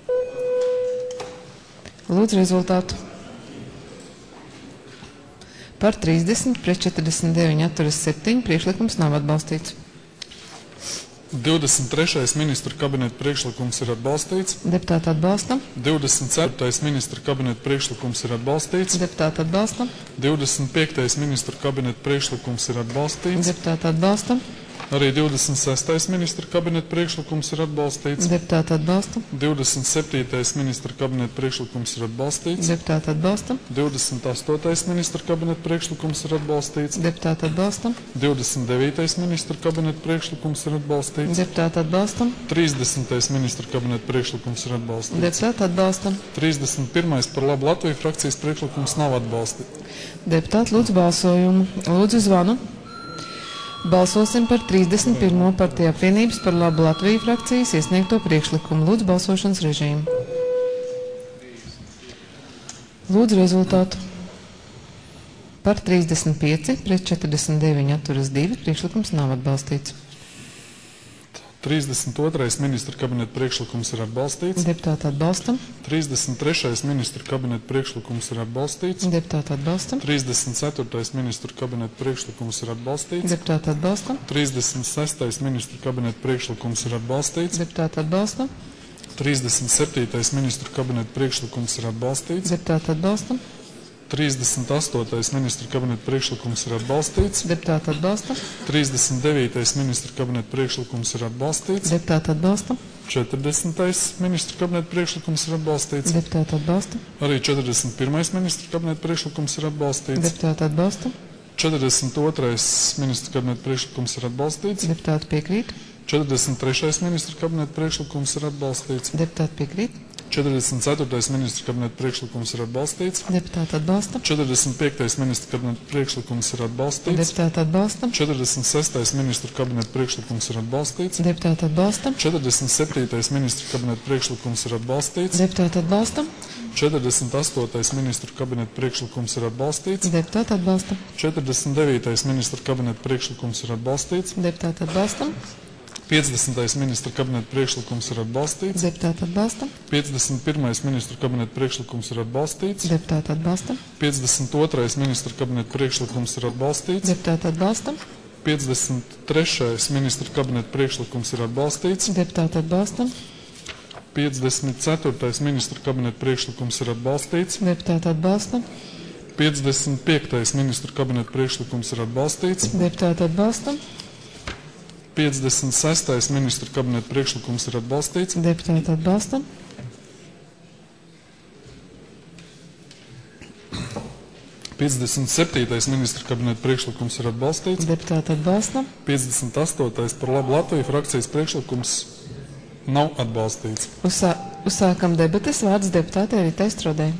Lūdzu rezultātu. Par trīsdesmit pret četrdesmit deviņi atturas septiņi priekšlikums nav atbalstīts. divdesmit trešais ministra kabineta priekšlikums ir atbalstīts. Deputāti atbalsta. divdesmit ceturtais ministra kabineta priekšlikums ir atbalstīts. Deputāti atbalsta. divdesmit piektais ministra kabineta priekšlikums ir atbalstīts. Deputāti atbalsta. Arī divdesmit sestais ministra kabineta priekšlikums ir atbalstīts. Deputāti atbalsta. divdesmit septītais ministra kabineta priekšlikums ir atbalstīts. Deputāti atbalsta. divdesmit astotais ministra kabineta priekšlikums ir atbalstīts. Deputāti atbalsta. divdesmit devītais ministra kabineta priekšlikums ir atbalstīts. Deputāti atbalsta. trīsdesmitais ministra kabineta priekšlikums ir atbalstīts. Deputāti atbalsta. trīsdesmit pirmais par labu Latviju frakcijas priekšlikums nav atbalstīts. Deputāti, lūdzu balsojumu. Lūdzu zvanu. Balsosim par trīsdesmit pirmo Partiju apvienības par labu Latviju frakcijas iesniegto priekšlikumu. Lūdzu balsošanas režīmu. Lūdzu rezultātu. Par trīsdesmit pieci pret četrdesmit deviņi atturas divi priekšlikums nav atbalstīts. trīsdesmit otrais ministra kabineta priekšlikums ir atbalstīts. Deputāti atbalsta. trīsdesmit trešais ministra kabineta priekšlikums ir atbalstīts. Deputāti atbalsta. trīsdesmit ceturtais ministra kabineta priekšlikums ir atbalstīts. Deputāti atbalsta. trīsdesmit sestais ministra kabineta priekšlikums ir atbalstīts. Deputāti atbalsta. trīsdesmit septītais ministra kabineta priekšlikums ir atbalstīts. Deputāti atbalsta. trīsdesmit astotais ministra kabineta priekšlikums ir atbalstīts. Deputāti atbalsta. trīsdesmit devītais ministra kabineta priekšlikums ir atbalstīts. Deputāti atbalsta. četrdesmitais ministra kabineta priekšlikums ir atbalstīts. Deputāti atbalsta. Arī četrdesmit pirmais ministra kabineta priekšlikums ir atbalstīts. Deputāti atbalsta. četrdesmit otrais ministra kabineta priekšlikums ir atbalstīts. Deputāti piekrīt. četrdesmit trešais ministra kabineta priekšlikums ir atbalstīts. Deputāti piekrīt. četrdesmit ceturtais ministra kabineta priekšlikums ir atbalstīts. Deputāti atbalsta. četrdesmit piektais ministra kabineta priekšlikums ir atbalstīts. Deputāti atbalsta. četrdesmit sestais ministra kabineta priekšlikums ir atbalstīts. Deputāti atbalsta. četrdesmit septītais ministra kabineta priekšlikums ir atbalstīts. Deputāti atbalsta. četrdesmit astotais ministra kabineta priekšlikums ir atbalstīts. Deputāti atbalsta. četrdesmit devītais ministra kabineta priekšlikums ir atbalstīts. Deputāti atbalsta. piecdesmitais ministra kabineta priekšlikums ir atbalstīts. Deputāti atbalsta. piecdesmit pirmais ministra kabineta priekšlikums ir atbalstīts. Deputāti atbalsta. piecdesmit otrais ministra kabineta priekšlikums ir atbalstīts. Deputāti atbalsta. piecdesmit trešais ministra kabineta priekšlikums ir atbalstīts. Deputāti atbalsta. piecdesmit ceturtais ministra kabineta priekšlikums ir atbalstīts. Deputāti atbalsta. piecdesmit piektais ministra kabineta priekšlikums ir atbalstīts. Deputāti atbalsta. piecdesmit sestais ministra kabineta priekšlikums ir atbalstīts. Deputāti atbalsta. piecdesmit septītais ministra kabineta priekšlikums ir atbalstīts. Deputāti atbalsta. piecdesmit astotais par labu Latviju frakcijas priekšlikums nav atbalstīts. Uzsā, uzsākam debates. Vārds deputātei Ritai Strodei.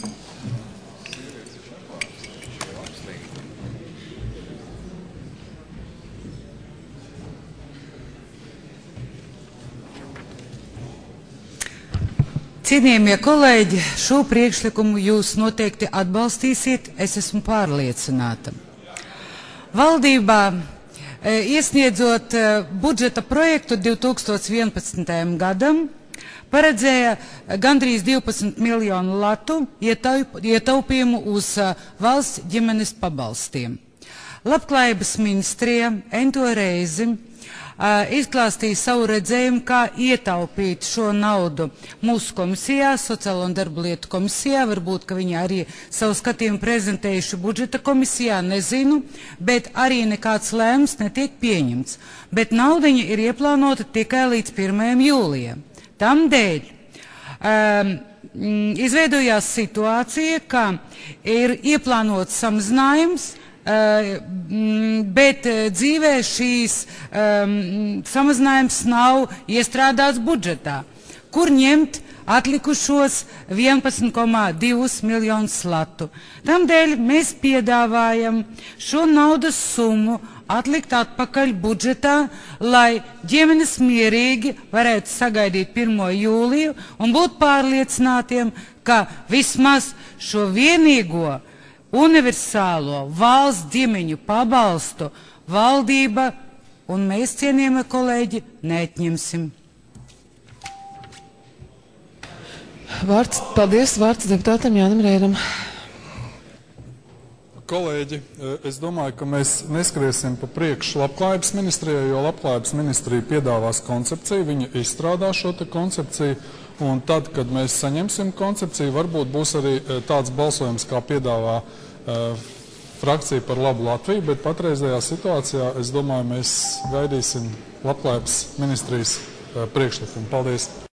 Cienījamie kolēģi, šo priekšlikumu jūs noteikti atbalstīsiet, es esmu pārliecināta. Valdībā e, iesniedzot e, budžeta projektu divi tūkstoši vienpadsmitajam gadam, paredzēja gandrīz divpadsmit miljonu latu ietaup, ietaupījumu uz e, valsts ģimenes pabalstiem. Labklājības ministrija ento reizi izklāstīja savu redzējumu, kā ietaupīt šo naudu mūsu komisijā, Sociālo un darba lietu komisijā. Varbūt, ka viņi arī savu skatījumu prezentējuši budžeta komisijā, nezinu, bet arī nekāds lēmums netiek pieņemts. Bet naudiņa ir ieplānota tikai līdz pirmajam jūlijam. Tamdēļ um, izveidojās situācija, ka ir ieplānots samazinājums, Uh, bet uh, dzīvē šīs um, samazinājums nav iestrādāts budžetā, kur ņemt atlikušos vienpadsmit komā divus miljonus latu. Tamdēļ mēs piedāvājam šo naudas summu atlikt atpakaļ budžetā, lai ģimenes mierīgi varētu sagaidīt pirmo jūliju un būt pārliecinātiem, ka vismaz šo vienīgo universālo valsts ģimeņu pabalstu valdība un mēs, cienījamie kolēģi, neatņemsim. Vārds, paldies, vārds deputātam Jānim Reiram. Kolēģi, es domāju, ka mēs neskriesim pa priekšu labklājības ministrijai, jo labklājības ministrija piedāvās koncepciju, viņa izstrādā šo te koncepciju, un tad, kad mēs saņemsim koncepciju, varbūt būs arī tāds balsojums, kā piedāvā uh, frakcija par labu Latviju, bet patreizējā situācijā, es domāju, mēs gaidīsim labklājības ministrijas uh, priekšlikumu. Paldies!